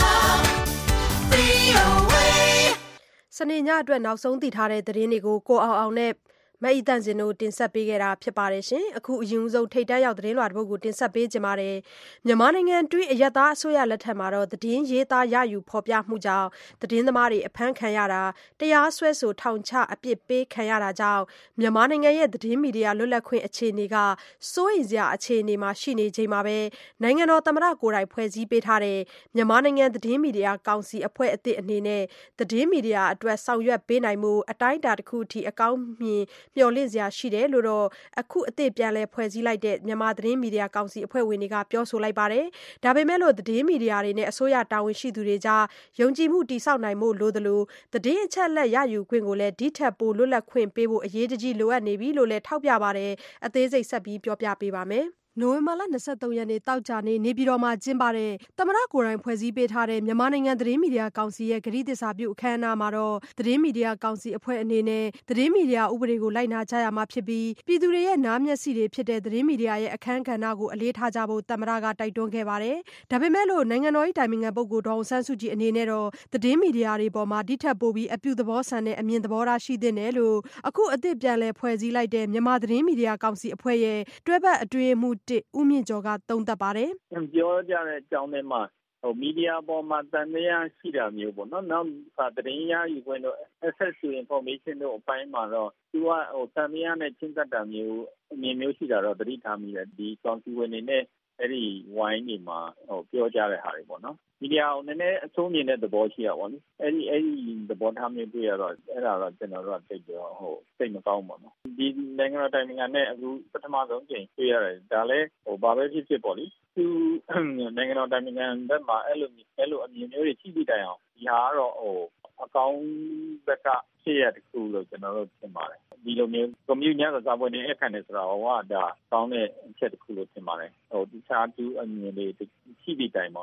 VOA စနေညအတွက်နောက်ဆုံးသိထားတဲ့သတင်းတွေကိုကိုအောင်နဲ့မအီတန့်စင်တို့တင်ဆက်ပေးခဲ့တာဖြစ်ပါတယ်ရှင်။အခုအရင်ဆုံးထိတ်တန့်ရောက်သတင်းလွှာတစ်ပုဒ်ကိုတင်ဆက်ပေးကြပါမယ်။မြန်မာနိုင်ငံတွင်းအရက်သားအစိုးရလက်ထက်မှာတော့သတင်းရေးသားရယူဖော်ပြမှုကြောင့်သတင်းသမားတွေအဖမ်းခံရတာတရားစွဲဆိုထောင်ချအပြစ်ပေးခံရတာကြောင့်မြန်မာနိုင်ငံရဲ့သတင်းမီဒီယာလွတ်လပ်ခွင့်အခြေအနေကစိုးရိမ်စရာအခြေအနေမှာရှိနေချိန်မှာပဲနိုင်ငံတော်သမ္မတကိုယ်တိုင်ဖွဲ့စည်းပေးထားတဲ့မြန်မာနိုင်ငံသတင်းမီဒီယာကောင်စီအဖွဲ့အသစ်အနေနဲ့သတင်းမီဒီယာအတွက်ဆောင်ရွက်ပေးနိုင်မှုအတိုင်းအတာတစ်ခုအထိအကောင်းမြင်မျှော်လင့်စရာရှိတယ်လို့တော့အခုအသစ်ပြန်လည်ဖွဲ့စည်းလိုက်တဲ့မြန်မာသတင်းမီဒီယာကောင်စီအဖွဲ့ဝင်တွေကပြောဆိုလိုက်ပါတယ်။ဒါပေမဲ့လို့သတင်းမီဒီယာတွေနဲ့အစိုးရတာဝန်ရှိသူတွေကြားယုံကြည်မှုတည်ဆောက်နိုင်မှုလိုသလိုသတင်းအချက်အလက်ရယူခွင့်ကိုလည်းဒီထက်ပိုလွတ်လပ်ခွင့်ပေးဖို့အရေးတကြီးလိုအပ်နေပြီလို့လည်းထောက်ပြပါတယ်။အသေးစိတ်ဆက်ပြီးပြောပြပေးပါမယ်။နိုဝင်ဘာလ23ရက်နေ့တောက်ကြနေ့နေပြည်တော်မှာကျင်းပတဲ့သမ္မတကိုယ်တိုင်ဖွဲ့စည်းပေးထားတဲ့မြန်မာနိုင်ငံသတင်းမီဒီယာကောင်စီရဲ့ဂရုသစ္စာပြုအခမ်းအနားမှာတော့သတင်းမီဒီယာကောင်စီအဖွဲ့အနေနဲ့သတင်းမီဒီယာဥပဒေကိုလိုက်နာကြရမှာဖြစ်ပြီးပြည်သူတွေရဲ့နားမျက်စိတွေဖြစ်တဲ့သတင်းမီဒီယာရဲ့အခမ်းကဏ္ဍကိုအလေးထားကြဖို့သမ္မတကတိုက်တွန်းခဲ့ပါတယ်။ဒါပေမဲ့လို့နိုင်ငံတော်၏တိုင်ပင်ခံပုဂ္ဂိုလ်ဒေါအောင်ဆန်းစုကြည်အနေနဲ့တော့သတင်းမီဒီယာတွေပေါ်မှာဒီထက်ပိုပြီးအပြုသဘောဆန်တဲ့အမြင်သဘောထားရှိသင့်တယ်လို့အခုအသစ်ပြန်လည်ဖွဲ့စည်းလိုက်တဲ့မြန်မာသတင်းမီဒီယာကောင်စီအဖွဲ့ရဲ့တွဲဘက်အတွင်းမှုဦးမြင့်ကျော်ကသုံးသပ်ပါတယ်။ပြောကြတဲ့အကြောင်းထဲမှာမီဒီယာပေါ်မှာတန်တရားရှိတာမျိုးပေါ့နော်။နောက်သတင်းရယူခွင့်တို့ access to information တို့အပိုင်းမှာတော့သူကတန်တရားနဲ့ချင်းသက်တာမျိုးအမြင်မျိုးရှိတာတော့သတိထားမိတယ်။ဒီကောင်စီဝင်နေနဲ့အဲ့ဒီဝိုင်းတွေမှာပြောကြတဲ့ဟာတွေပေါ့နော်။မီဒီယာကိုနည်းနည်းအဆိုးမြင်တဲ့သဘောရှိတာပေါ့လေ။အဲ့ဒီသဘောထားမျိုးတွေ့ရတော့အဲ့ဒါတော့ကျွန်တော်တို့သိပြီးစိတ်မကောင်းပါဘူး။ဒီနိုင်ငံတော်တိုင်ပင်ခံနဲ့အခုပထမဆုံးကြိမ်တွေ့ရတယ်။ဒါလည်းဘာပဲဖြစ်ပေါ့လေ။သူနိုင်ငံတော်တိုင်ပင်ခံဘက်မှာအဲ့လိုအမြင်မျိုးတွေရှိပြီးတိုင်အောင်ဒီဟာကတော့အကောင်းဘက်ကဖြစ်ရတဲ့ခုလို့ကျွန်တော်တို့ထင်ပါတယ်။ဒီလိုမျိုးကွန်မြူညစာပွဲနေအခန့်နေဆိုတာဟောဒါကောင်းတဲ့အချက်တစ်ခုလို့ထင်ပါတယ်။တခြားသူအမြင်တွေရှိပြီးတိုင်ပေါ့လေ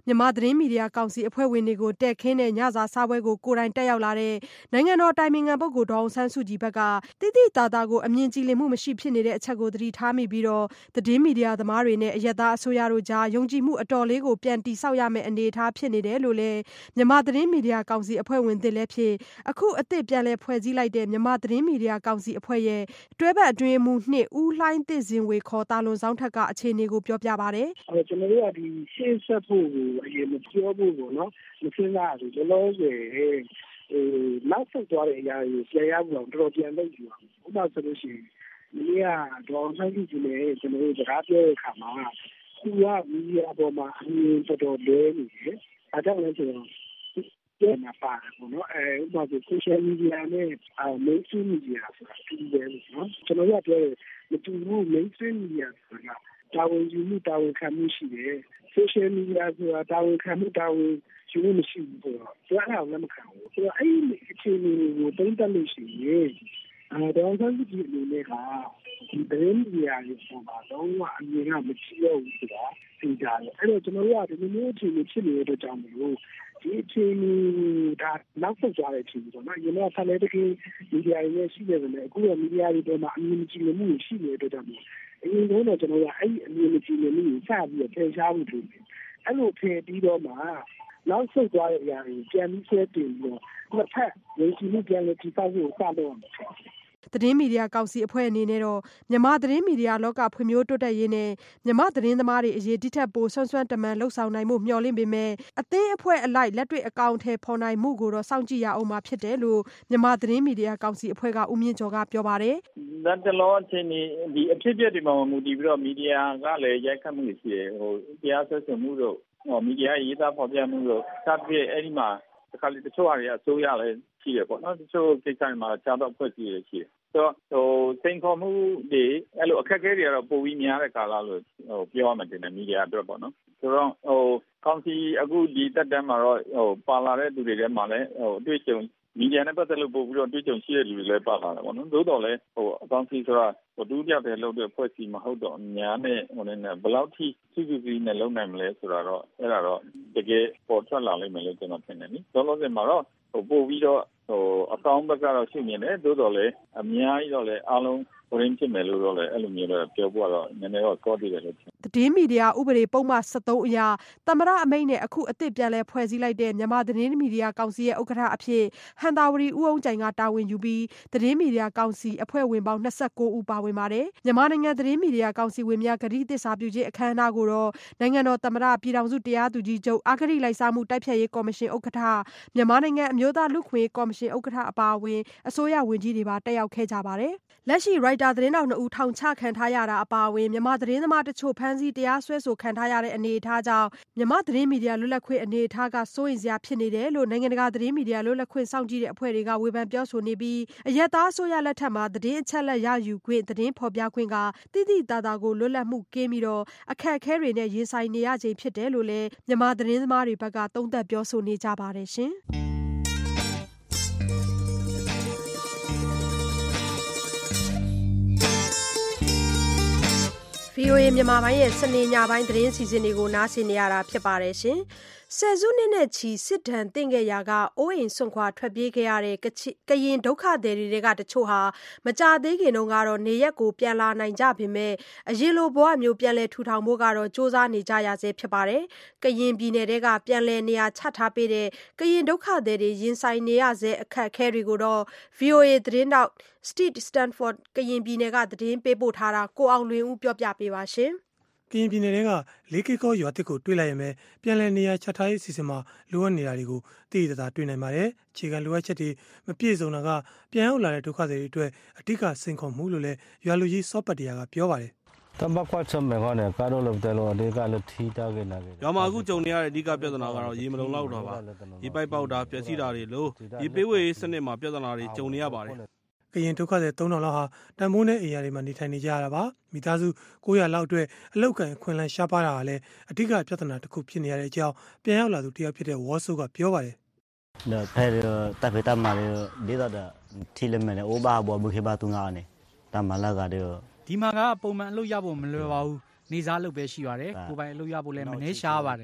မြန်မာသတင်းမီဒီယာကောင်စီအဖွဲ့ဝင်တွေကိုတက်ခင်းတဲ့ညစာစားပွဲကိုကိုယ်တိုင်တက်ရောက်လာတဲ့နိုင်ငံတော်တိုင်ပင်ခံပုဂ္ဂိုလ်ဒေါ်အောင်ဆန်းစုကြည်ဘက်ကတိတိတသားကိုအမြင်ကြည်လင်မှုမရှိဖြစ်နေတဲ့အချက်ကိုသတိထားမိပြီးတော့သတင်းမီဒီယာသမားတွေနဲ့အရက်သားအစိုးရတို့ကြားယုံကြည်မှုအတော်လေးကိုပြန်တည်ဆောက်ရမယ့်အနေအထားဖြစ်နေတယ်လို့လည်းမြန်မာသတင်းမီဒီယာကောင်စီအဖွဲ့ဝင်သစ်လည်းဖြစ်အခုအသစ်ပြန်လည်ဖွဲ့စည်းလိုက်တဲ့မြန်မာသတင်းမီဒီယာကောင်စီအဖွဲ့ရဲ့တွဲဘက်အတွင်းမှုနှစ်ဦးလှိုင်းသစ်စင်ဝေခေါ်တာလွန်ဆောင်ထက်ကအခြေအနေကိုပြောပြပါတယ်။ကျွန်တော်တို့ကဒီရှေ့ဆက်ဖို့ကိုအရင်မပြောဖို့ပေါ့နော်မစဉ်းစားဘူးလောလောဆယ်နောက်ဆက်သွားတဲ့အရာကိုပြန်ရဖို့တော့တော်တော်ပြန်လုပ်ယူအောင်ဥပမာဆိုလို့ရှိရင်ဒီကတော့ဆန်းကြည့်ကြည့်နေကျွန်တော်တို့စကားပြောတဲ့အခါမှာသူကမီဒီယာပေါ်မှာအမြင်တော်တော်လွဲနေတယ်။အဲကြောင့်လည်းကျွန်တော်ကျန်မှာပါတယ်ပေါ့နော်ဥပမာဆို social media နဲ့mainstream media ဆိုတာတူတယ်နော်ကျွန်တော်ကပြောတယ်မတူဘူး mainstream media ဆိုတာတာဝန်ယူမှုတာဝန်ခံမှုရှိတယ် social media ဆိုတာတာဝန်ခံမှုတာဝန်ယူမှုမရှိဘူးဆိုတော့သူအဲ့ဒါကိုလက်မခံဘူးဆိုတော့အဲ့ဒီအခြေအနေကိုသုံးသပ်လို့ရှိရင်ဒေါ်ဆန်းစုကြည်အနေနဲ့ကဒီသတင်းမီဒီယာတွေပေါ်မှာတော့အမြင်ကမချရဘူးဆိုတာသိကြတယ်အဲ့တော့ကျွန်တော်တို့ကဒီမျိုးအခြေအနေဖြစ်နေတဲ့အတွက်ကြောင့်မလို့ဒီအခြေအနေဒါနောက်ဆက်သွားတဲ့အခြေအနေပေါ့နော်။ဒီမှာဆက်လက်တကယ်မီဒီယာတွေရှိနေတယ်လေအခုကမီဒီယာတွေပေါ်မှာအမြင်ကြည့်လို့မှုရှိနေတဲ့အတွက်ကြောင့်အရင်ကတော့ကျွန်တော်ကအဲ့ဒီအမြင်ကြည့်လို့မှုစပြီးဖယ်ရှားမှုတွေအဲ့လိုဖယ်ပြီးတော့မှနောက်ဆက်သွားတဲ့အရာတွေပြန်ပြီးဆွဲတင်ပြီးတော့တစ်ဖက်ရင်းချမှုပြန်လို့ဒီပေါက်ကိုစတော့အောင်သတင်းမီဒီယာကောင်စီအဖွဲ့အနေနဲ့တော့မြန်မာသတင်းမီဒီယာလောကဖွံ့ဖြိုးတိုးတက်ရေးနဲ့မြန်မာသတင်းသမားတွေအရေးဒီထက်ပိုဆွမ်းဆွမ်းတမန်လှုပ်ဆောင်နိုင်မှုမျှော်လင့်ပေမဲ့အသင်းအဖွဲ့အလိုက်လက်တွေ့အကောင့်ထဲပေါ်နိုင်မှုကိုတော့စောင့်ကြည့်ရအောင်မှာဖြစ်တယ်လို့မြန်မာသတင်းမီဒီယာကောင်စီအဖွဲ့ကဦးမြင့်ကျော်ကပြောပါတယ်။လက်တလောအချိန်นี้ဒီအဖြစ်အပျက်တွေမှာမူတည်ပြီးတော့မီဒီယာကလည်းရိုက်ခတ်မှုရှိတယ်တရားစွဲဆိုမှုတို့မီဒီယာရေးသားဖော်ပြမှုတို့စသဖြင့်အဲ့ဒီမှာတခါလေတချို့ဟာတွေအစိုးရလည်းရှိတယ်ပေါ့နော်တချို့ကိစ္စတွေမှာခြားတော့အဖွဲ့အစည်းတွေရှိတယ်ဆိုတော့စိန်ခေါ်မှုတွေအဲ့လိုအခက်အခဲတွေကတော့ပိုပြီးများတဲ့ကာလလို့ပြောရမှာတင်တယ်မီဒီယာအတွက်ပေါ့နော်ဆိုတော့ကောင်စီအခုဒီတက်တန်းမှာတော့ပါလာတဲ့သူတွေထဲမှာလည်းအတွေ့အကြုံမီဒီယာနဲ့ပတ်သက်လို့ပို့ပြီးတော့အတွေ့အကြုံရှိတဲ့လူတွေလည်းပါလာတယ်ပေါ့နော်သို့တော်လည်းအကောင်စီဆိုတာဒုတိယတဲ့လုပ်တဲ့ဖွဲ့စည်းမဟုတ်တော့အများနဲ့ဘယ်လောက်ထိစုစုစည်းနဲ့လုပ်နိုင်မလဲဆိုတာတော့အဲ့ဒါတော့တကယ်ပေါ်ထွက်လာလိမ့်မယ်လို့ကျွန်တော်ထင်တယ်နိလောလောဆယ်မှာတော့ပို့ပြီးတော့အကောင့်ဘက်ကတော့ရှိနေတယ်သို့တော်လည်းအများကြီးတော့လည်းအားလုံးရင်းဖြစ်မယ်လို့တော့လည်းအဲ့လိုမျိုးတော့ပြောဖို့ကတော့နည်းနည်းတော့ကောတည်တယ်လို့သတင်းမီဒီယာဥပဒေပုံမှန်73အရသမရအမိန့်နဲ့အခုအသစ်ပြန်လည်ဖွဲ့စည်းလိုက်တဲ့မြန်မာသတင်းမီဒီယာကောင်စီရဲ့ဥက္ကဋ္ဌအဖြစ်ဟန်တာဝရီဦးအောင်ကြိုင်ကတာဝန်ယူပြီးသတင်းမီဒီယာကောင်စီအဖွဲ့ဝင်ပေါင်း29ဦးပါဝင်ပါတယ်မြန်မာနိုင်ငံသတင်းမီဒီယာကောင်စီဝင်များဂတိသစ္စာပြုခြင်းအခမ်းအနားကိုတော့နိုင်ငံတော်သမရပြည်ထောင်စုတရားသူကြီးချုပ်အဂတိလိုက်စားမှုတိုက်ဖျက်ရေးကော်မရှင်ဥက္ကဋ္ဌမြန်မာနိုင်ငံအမျိုးသားလူ့ခွင့်ကော်မရှင်ဥက္ကဋ္ဌအပါအဝင်အစိုးရဝန်ကြီးတွေပါတက်ရောက်ခဲ့ကြပါတယ်လက်ရှိရိုက်တာသတင်းတောက်2ဦးထောင်ချခံထားရတာအပါအဝင်မြန်မာသတင်းသမားတချို့ဖမ်းဆီးတရားစွဲဆိုခံထားရတဲ့အနေအထားကြောင့်မြန်မာသတင်းမီဒီယာလွတ်လပ်ခွင့်အနေအထားကစိုးရိမ်စရာဖြစ်နေတယ်လို့နိုင်ငံတကာသတင်းမီဒီယာလွတ်လပ်ခွင့်စောင့်ကြည့်တဲ့အဖွဲ့တွေကဝေဖန်ပြောဆိုနေပြီးအရက်သားအစိုးရလက်ထက်မှာသတင်းအချက်အလက်ရယူခွင့်သတင်းဖော်ပြခွင့်ကတိတိတသားကိုလွတ်လပ်မှုကင်းပြီးတော့အခက်အခဲတွေနဲ့ရင်ဆိုင်နေရခြင်းဖြစ်တယ်လို့လည်းမြန်မာသတင်းသမားတွေဘက်ကသုံးသပ်ပြောဆိုနေကြပါတယ်ရှင်VOA မြန်မာပိုင်းရဲ့စနေညပိုင်းသတင်းစီစဉ်တွေကိုနားဆင်နေရတာဖြစ်ပါတယ်ရှင်။ဆယ်စုနှစ်နဲ့ချီစစ်ဒဏ်သင့်ခဲ့ရာကအိုးအိမ်စွန့်ခွာထွက်ပြေးခဲ့ရတဲ့ကရင်ဒုက္ခသည်တွေကတချို့ဟာမကြသေးခင်တုန်းကတော့နေရက်ကိုပြန်လာနိုင်ကြပေမဲ့အရင်လိုဘဝမျိုးပြန်လည်ထူထောင်ဖို့ကတော့စ조사နေကြရဆဲဖြစ်ပါတယ်။ကရင်ပြည်နယ်ကပြန်လည်နေရာချထားပေးတဲ့ကရင်ဒုက္ခသည်တွေရင်ဆိုင်နေရဆဲအခက်အခဲတွေကိုတော့ VOA သတင်းတောက် Steve Stanford ကရင်ပြည်နယ်ကသတင်းပေးပို့ထားတာကိုအောင်လွင်ဦးပြောပြပေးပါရှင်။ကရင်ပြည်နယ်ကလေးကေကောရွာတစ်ကိုတွေ့လိုက်ရမယ်ပြန်လည်နေရာချထားရေးအစီအစဉ်မှာလိုအပ်နေတာတွေကိုတည်တသာတွေ့နိုင်ပါတယ်အခြေခံလိုအပ်ချက်တွေမပြည့်စုံတာကပြန်ရောက်လာတဲ့ဒုက္ခသည်တွေအတွက်အဓိကစိန်ခေါ်မှုလို့လည်းရွာလူကြီးစောပတ်တရားကပြောပါတယ်တမကွတ်ချမဲခေါနဲ့ကားတော့လို့တယ်လို့အဓိကလည်းထီတာခဲ့နေတယ်။ရွာမှာအခုကြုံနေရတဲ့အဓိကပြဿနာကတော့ရေမလုံလောက်တာပါ။ရေပိုက်ပေါက်တာပျက်စီးတာတွေလို့ရေပေးဝေးစနစ်မှာပြဿနာတွေကြုံနေရပါတယ်။ကရင်ဒုက္ခသည်3000လောက်ဟာတန်မိုးနဲ့အိမ်ယာတွေမှာနေထိုင်နေကြရတာပါမိသားစု900လောက်အတွက်အလောက်ကန်ခွင်လန်းရှားပါတာကလည်းအဓိကပြဿနာတစ်ခုဖြစ်နေရတဲ့အကြောင်းပြန်ရောက်လာသူတယောက်ဖြစ်တဲ့ဝါဆိုကပြောပါတယ်ဒါဖဲတပ်ဖေးတမရီဒေတာတီလမဲနဲ့အိုဘာဘောဘခေဘာတူငါနဲ့တမလာကတဲ့ဒီမှာကပုံမှန်အလုပ်ရဖို့မလွယ်ပါဘူးနေစားလုပ်ပဲရှိရတယ်ကိုပိုင်အလုပ်ရဖို့လည်းမနှဲရှားပါတယ်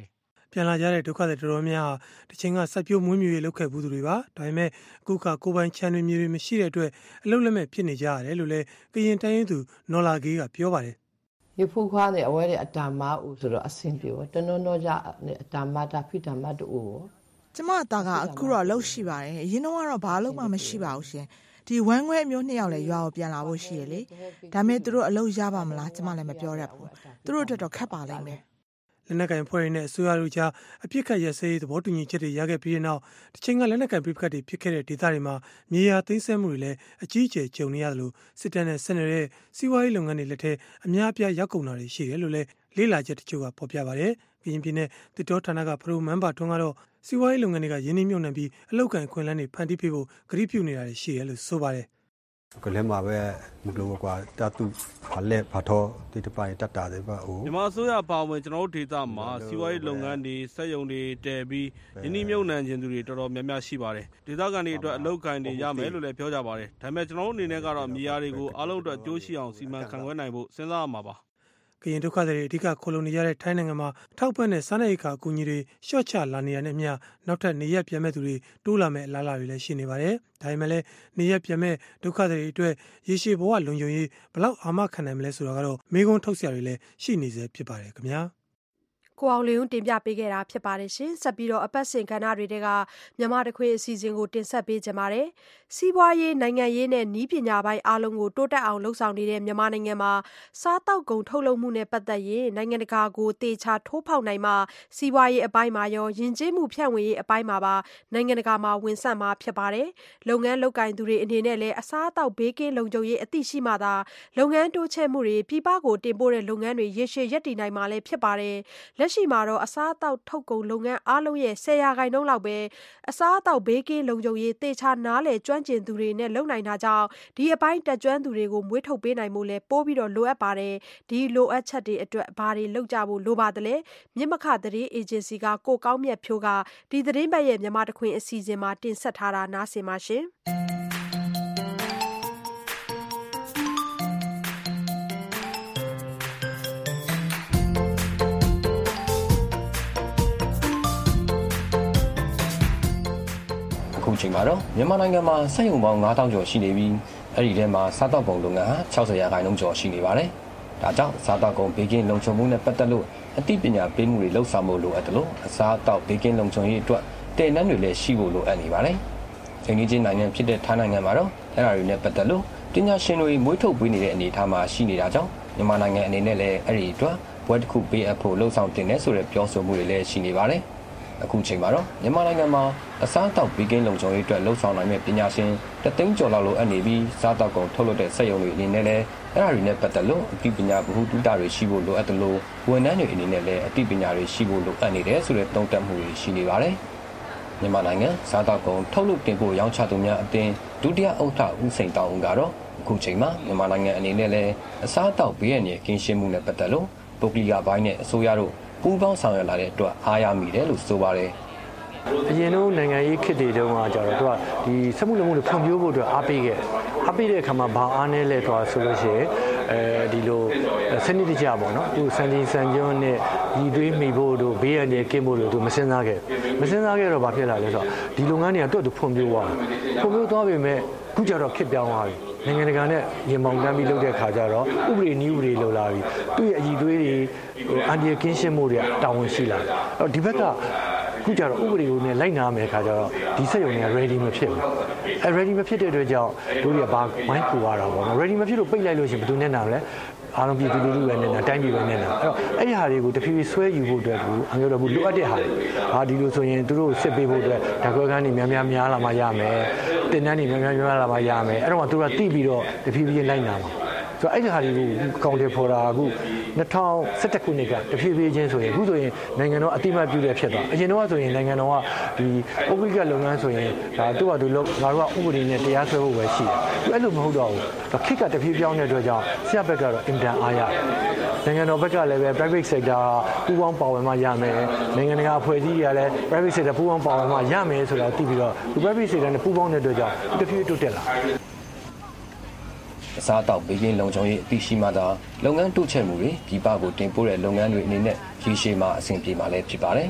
ပြန်လာကြတဲ့ဒုက္ခသည်တော်တော်များဟာတချိန်ကစိုက်ပျိုးမွေးမြူရေးလုပ်ခဲ့ဘူးသူတွေပါဒါပေမဲ့အခုကကိုပိုင်ချန်တွေမြေတွေမရှိတဲ့အတွက်အလုပ်လက်မဲ့ဖြစ်နေကြရတယ်လို့လည်းကရင်တိုင်းရင်းသူနော်လာဂေးကပြောပါတယ်ရဖူခွားတဲ့အဝဲတဲ့အတာမဦးဆိုတော့အဆင်ပြေတနော်နော်ကြအတာမတာဖိတာမတူကျမသားကအခုတော့လှုပ်ရှိပါတယ်အရင်တော့ကတော့ဘာလို့မှမရှိပါဘူးရှင်ဒီဝမ်းခွဲအမျိုး2ယောက်လည်းရွာကိုပြန်လာဖို့ရှိရလေဒါမဲ့သူတို့အလုပ်ရပါမလားကျမလည်းမပြောရဘူးသူတို့အတွက်တော့ခက်ပါလိမ့်မယ်လက်နက်ကင်ဖွဲ့ရင်းနဲ့အစိုးရတို့ကြားအပြစ်ခတ်ရစဲရေးသဘောတူညီချက်တွေရခဲ့ပြီးတဲ့နောက်တစ်ချိန်ကလက်နက်ကင်ပြစ်ခတ်တွေဖြစ်ခဲ့တဲ့ဒေသတွေမှာမြေယာသိမ်းဆည်းမှုတွေလည်းအကြီးအကျယ်ကြုံနေရတယ်လို့စစ်တပ်နဲ့ဆက်နေတဲ့စီးပွားရေးလုပ်ငန်းတွေလက်ထက်အများအပြားရောက်ကုန်တာတွေရှိတယ်လို့လည်းလေးလာချက်တချို့ကဖော်ပြပါတယ်။ကရင်ပြည်နယ်တစ်တော်ဌာနကဖရိုမန်ဘာထွန်းကတော့စီးပွားရေးလုပ်ငန်းတွေကရင်းနှီးမြှုပ်နှံပြီးအလောက်ကန်ခွင့်လန်းတွေဖန်တီးပေးဖို့ကတိပြုနေတာတွေရှိတယ်လို့ဆိုပါတယ်ကလည်းမှာပဲမလို့ကွာတတူဘာလဲဘာတော့ဒီတပိုင်းတတ်တာတယ်ပါအိုမြန်မာအစိုးရပါဝင်ကျွန်တော်တို့ဒေသမှာစီးပွားရေးလုပ်ငန်းတွေစက်ရုံတွေတည်ပြီးယင်းနှိမ့်မြုပ်နှံခြင်းသူတွေတော်တော်များများရှိပါတယ်ဒေသခံတွေအတွက်အလုပ်ကိုင်တွေရမယ်လို့လည်းပြောကြပါတယ်ဒါပေမဲ့ကျွန်တော်တို့အနေနဲ့ကတော့မြေယာတွေကိုအားလုံးအတွက်ကြိုးရှိအောင်စီမံခန့်ခွဲနိုင်ဖို့စဉ်းစားရမှာပါကရင်ဒုက္ခသည်တွေအဓိကခိုလုံနေရတဲ့ထိုင်းနိုင်ငံမှာထောက်ပံ့တဲ့စားနပ်ရိက္ခာအကူအညီတွေရှော့ချလာနေရတဲ့မျှနောက်ထပ်နေရက်ပြန်မဲ့သူတွေတိုးလာမဲ့အလားအလာတွေလည်းရှိနေပါတယ်။ဒါပေမဲ့လည်းနေရက်ပြန်မဲ့ဒုက္ခသည်တွေအတွက်ရေရှည်ဘဝလုံခြုံရေးဘလောက်အာမခံနိုင်မလဲဆိုတာကတော့မေးခွန်းထုတ်စရာတွေလည်းရှိနေစေဖြစ်ပါတယ်ခင်ဗျာ။ကိုအောင်လင်းတင်ပြပေးခဲ့တာဖြစ်ပါတယ်ရှင်ဆက်ပြီးတော့အပတ်စဉ်ကဏ္ဍတွေကမြန်မာတခွေအစီအစဉ်ကိုတင်ဆက်ပေးကြပါမယ်စီးပွားရေးနိုင်ငံရေးနဲ့ဤပညာပိုင်းအားလုံးကိုတိုးတက်အောင်လှုပ်ဆောင်နေတဲ့မြန်မာနိုင်ငံမှာစားတောက်ကုန်ထုတ်လုပ်မှုနဲ့ပတ်သက်ရင်နိုင်ငံတကာကိုတေချာထိုးဖောက်နိုင်မှစီးပွားရေးအပိုင်းမှာရောယဉ်ကျေးမှုဖြန့်ဝေရေးအပိုင်းမှာပါနိုင်ငံတကာမှာဝင်ဆက်မှာဖြစ်ပါတယ်လုပ်ငန်းလုပ်ကိုင်သူတွေအနေနဲ့လည်းအစားအသောက်ဘေးကင်းလုံခြုံရေးအသိရှိမှသာလုပ်ငန်းတိုးချဲ့မှုတွေပြည်ပကိုတင်ပို့တဲ့လုပ်ငန်းတွေရေရှည်ရပ်တည်နိုင်မှာလည်းဖြစ်ပါတယ်လက်ရှိမှာတော့အစားအသောက်ထုတ်ကုန်လုပ်ငန်းအားလုံးရဲ့10%လောက်ပဲအစားအသောက်ဘေးကင်းလုံခြုံရေးတေချာနားလည်ကျွမ်းကျင်သူတွေနဲ့လုပ်နိုင်တာကြောင့်ဒီအပိုင်းတက်ကျွမ်းသူတွေကိုမွေးထုတ်ပေးနိုင်မှုလည်းပိုးပြီးတော့လိုအပ်ပါတယ်ဒီလိုအပ်ချက်တွေအတွက်ဘာတွေလုပ်ကြဖို့လိုပါသလဲမြစ်မခသတင်းအေဂျင်စီကကိုကောင်းမြတ်ဖြိုးကဒီသတင်းပတ်ရဲ့မြန်မာတခွင်အစီအစဉ်မှာတင်ဆက်ထားတာနားဆင်ပါရှင်အခုချိန်မှာတော့မြန်မာနိုင်ငံမှာစက်ရုံပေါင်း9000ကျော်ရှိနေပြီးအဲ့ဒီထဲမှာစားတောက်ကုန်လုပ်ငန်းဟာ60%ကျော်ရှိနေပါတယ်။ဒါကြောင့်စားတောက်ကုန်ဘေးကင်းလုံခြုံမှုနဲ့ပတ်သက်လို့အသိပညာပေးမှုတွေလှုပ်ဆောင်ဖို့လိုအပ်တယ်လို့အစားအသောက်ဘေးကင်းလုံခြုံရေးအတွက်တည်နှံတွေလည်းရှိဖို့လိုအပ်နေပါတယ်။အိန္ဒိယနိုင်ငံဖြစ်တဲ့ထိုင်းနိုင်ငံမှာတော့အဲ့ဒါတွေနဲ့ပတ်သက်လို့ပညာရှင်တွေမွေးထုတ်ပေးနေတဲ့အနေအထားမှာရှိနေတာကြောင့်မြန်မာနိုင်ငံအနေနဲ့လည်းအဲ့ဒီအတွက်ဘွဲတစ်ခုပေးအပ်ဖို့လှုပ်ဆောင်တင်တယ်ဆိုတဲ့ပြောဆိုမှုတွေလည်းရှိနေပါတယ်။အခုချိန်မှာတော့မြန်မာနိုင်ငံမှာအစားအသောက်ဘေးကင်းလုံခြုံရေးအတွက်လှုပ်ဆောင်နိုင်တဲ့ပညာရှင်300ကျော်လောက်လိုအပ်နေပြီးစားတောက်ကုန်ထုတ်လုပ်တဲ့စက်ရုံတွေအနေနဲ့လည်းအဲ့ဒါတွေနဲ့ပတ်သက်လို့အသိပညာဗဟုသုတတွေရှိဖို့လိုအပ်တယ်လို့ဝန်ထမ်းတွေအနေနဲ့လည်းအသိပညာတွေရှိဖို့လိုအပ်နေတယ်ဆိုတဲ့သုံးသပ်မှုတွေရှိနေပါတယ်။မြန်မာနိုင်ငံစားတောက်ကုန်ထုတ်လုပ်တင်ပို့ရောင်းချသူများအသင်းဒုတိယဥက္ကဋ္ဌဦးစိန်တောင်ဦးကတော့အခုချိန်မှာမြန်မာနိုင်ငံအနေနဲ့လည်းအစားအသောက်ဘေးရန်ရဲ့ကင်းရှင်းမှုနဲ့ပတ်သက်လို့ပုဂ္ဂလိကဘိုင်းနဲ့အစိုးရတို့ပူးပေါင်းဆောင်ရွက်လာတဲ့အတွက်အားရမိတယ်လို့ဆိုပါတယ်အရင်တော့နိုင်ငံရေးခေတ်တွေတုန်းကကြတော့သူကဒီစက်မှုလက်မှုတွေဖွံ့ဖြိုးဖို့အတွက်အားပေးတဲ့အခါမှာဘာအားနည်းလဲတော့ဆိုလို့ရှိရင်ဒီလိုစနစ်တကျပေါ့နော်သူစံချိန်စံညွှန်းနဲ့ညီသွေးမိဖို့တို့ဘေးရန်တွေကင်းဖို့တို့သူမစဉ်းစားခဲ့တော့ဘာဖြစ်လာလဲဆိုတော့ဒီလုပ်ငန်းတွေကသူ့ဖွံ့ဖြိုးသွားပေမဲ့ခုကျတော့ခစ်ပြောင်းသွားပြီနိုင်ငံတကာနဲ့ရင်ပေါင်တန်းပြီးလုပ်တဲ့ခါကျတော့ဥပဒေနည်းဥပဒေလိုလာပြီသူ့ရဲ့အညီသွေးတွေအန်ဒီကင်းရှင်းမှုတွေတာဝန်ရှိလာတယ်အဲ့တော့ဒီဘက်ကခုကျတော့ဥပဒေကိုနဲ့လိုက်နာမယ်ခါကျတော့ဒီစက်ရုံတွေက ready မဖြစ်ဘူးready မဖြစ်တဲ့အတွက်ကြောင့်တို့တွေကဘာဝိုင်းပူရတာပေါ့နော် ready မဖြစ်လို့ပိတ်လိုက်လို့ရှိရင်ဘယ်သူနဲ့နာမလဲအားလုံးပြည်သူလူထုပဲနဲ့တိုင်းပြည်ပဲနဲ့နာအဲ့တော့အဲ့ဒီဟာတွေကိုတဖြည်းဖြည်းဆွဲယူဖို့အတွက်ကိုအမျိုးတော်ဘူးလိုအပ်တဲ့ဟာတွေဒီလိုဆိုရင်သူတို့စစ်ပေးဖို့အတွက်ဓာတ်ခွဲခန်းတွေများလာမှရမယ်တင်တန်းတွေများလာမှရမယ်အဲ့တော့သူတို့ကတိပြီးတော့တဖြည်းဖြည်းလိုက်နာမှာဆိုတော့အဲ့ဒီဟာတွေကိုကောင်တယ်ဖော်တာအခု2011ခုနှစ်ကတဖြည်းဖြည်းချင်းဆိုရင်အခုဆိုရင်နိုင်ငံတော်အတိမတ်ပြုတဲ့ဖြစ်သွားအရင်တော့ဆိုရင်နိုင်ငံတော်ကဒီပုဂ္ဂလိကလုပ်ငန်းဆိုရင်ဒါသူ့ဟာသူလုပ်ငါတို့ကဥပဒေနဲ့တရားစွဲဖို့ပဲရှိတယ်အဲ့လိုမဟုတ်တော့ဘူးခေတ်ကတဖြည်းပြောင်းတဲ့အတွက်ကြောင့်ဆရာဘက်ကတော့အင်တန်အားရတယ်နိုင်ငံတော်ဘက်ကလည်းပဲ private sector ပူးပေါင်းပါဝင်မှရမယ်နိုင်ငံတကာအဖွဲ့အစည်းတွေကလည်း private sector ပူးပေါင်းပါဝင်မှရမယ်ဆိုတာသိပြီးတော့ဒီ private sector နဲ့ပူးပေါင်းတဲ့အတွက်ကြောင့်တဖြည်းတိုးတက်လာအစားအသောက်ဘေးကင်းလုံခြုံရေးအသိရှိမှသာလုပ်ငန်းတိုးချဲ့မှုတွေပြည်ပကိုတင်ပို့တဲ့လုပ်ငန်းတွေအနေနဲ့ရေရှည်မှာအဆင်ပြေမှာလည်းဖြစ်ပါတယ်။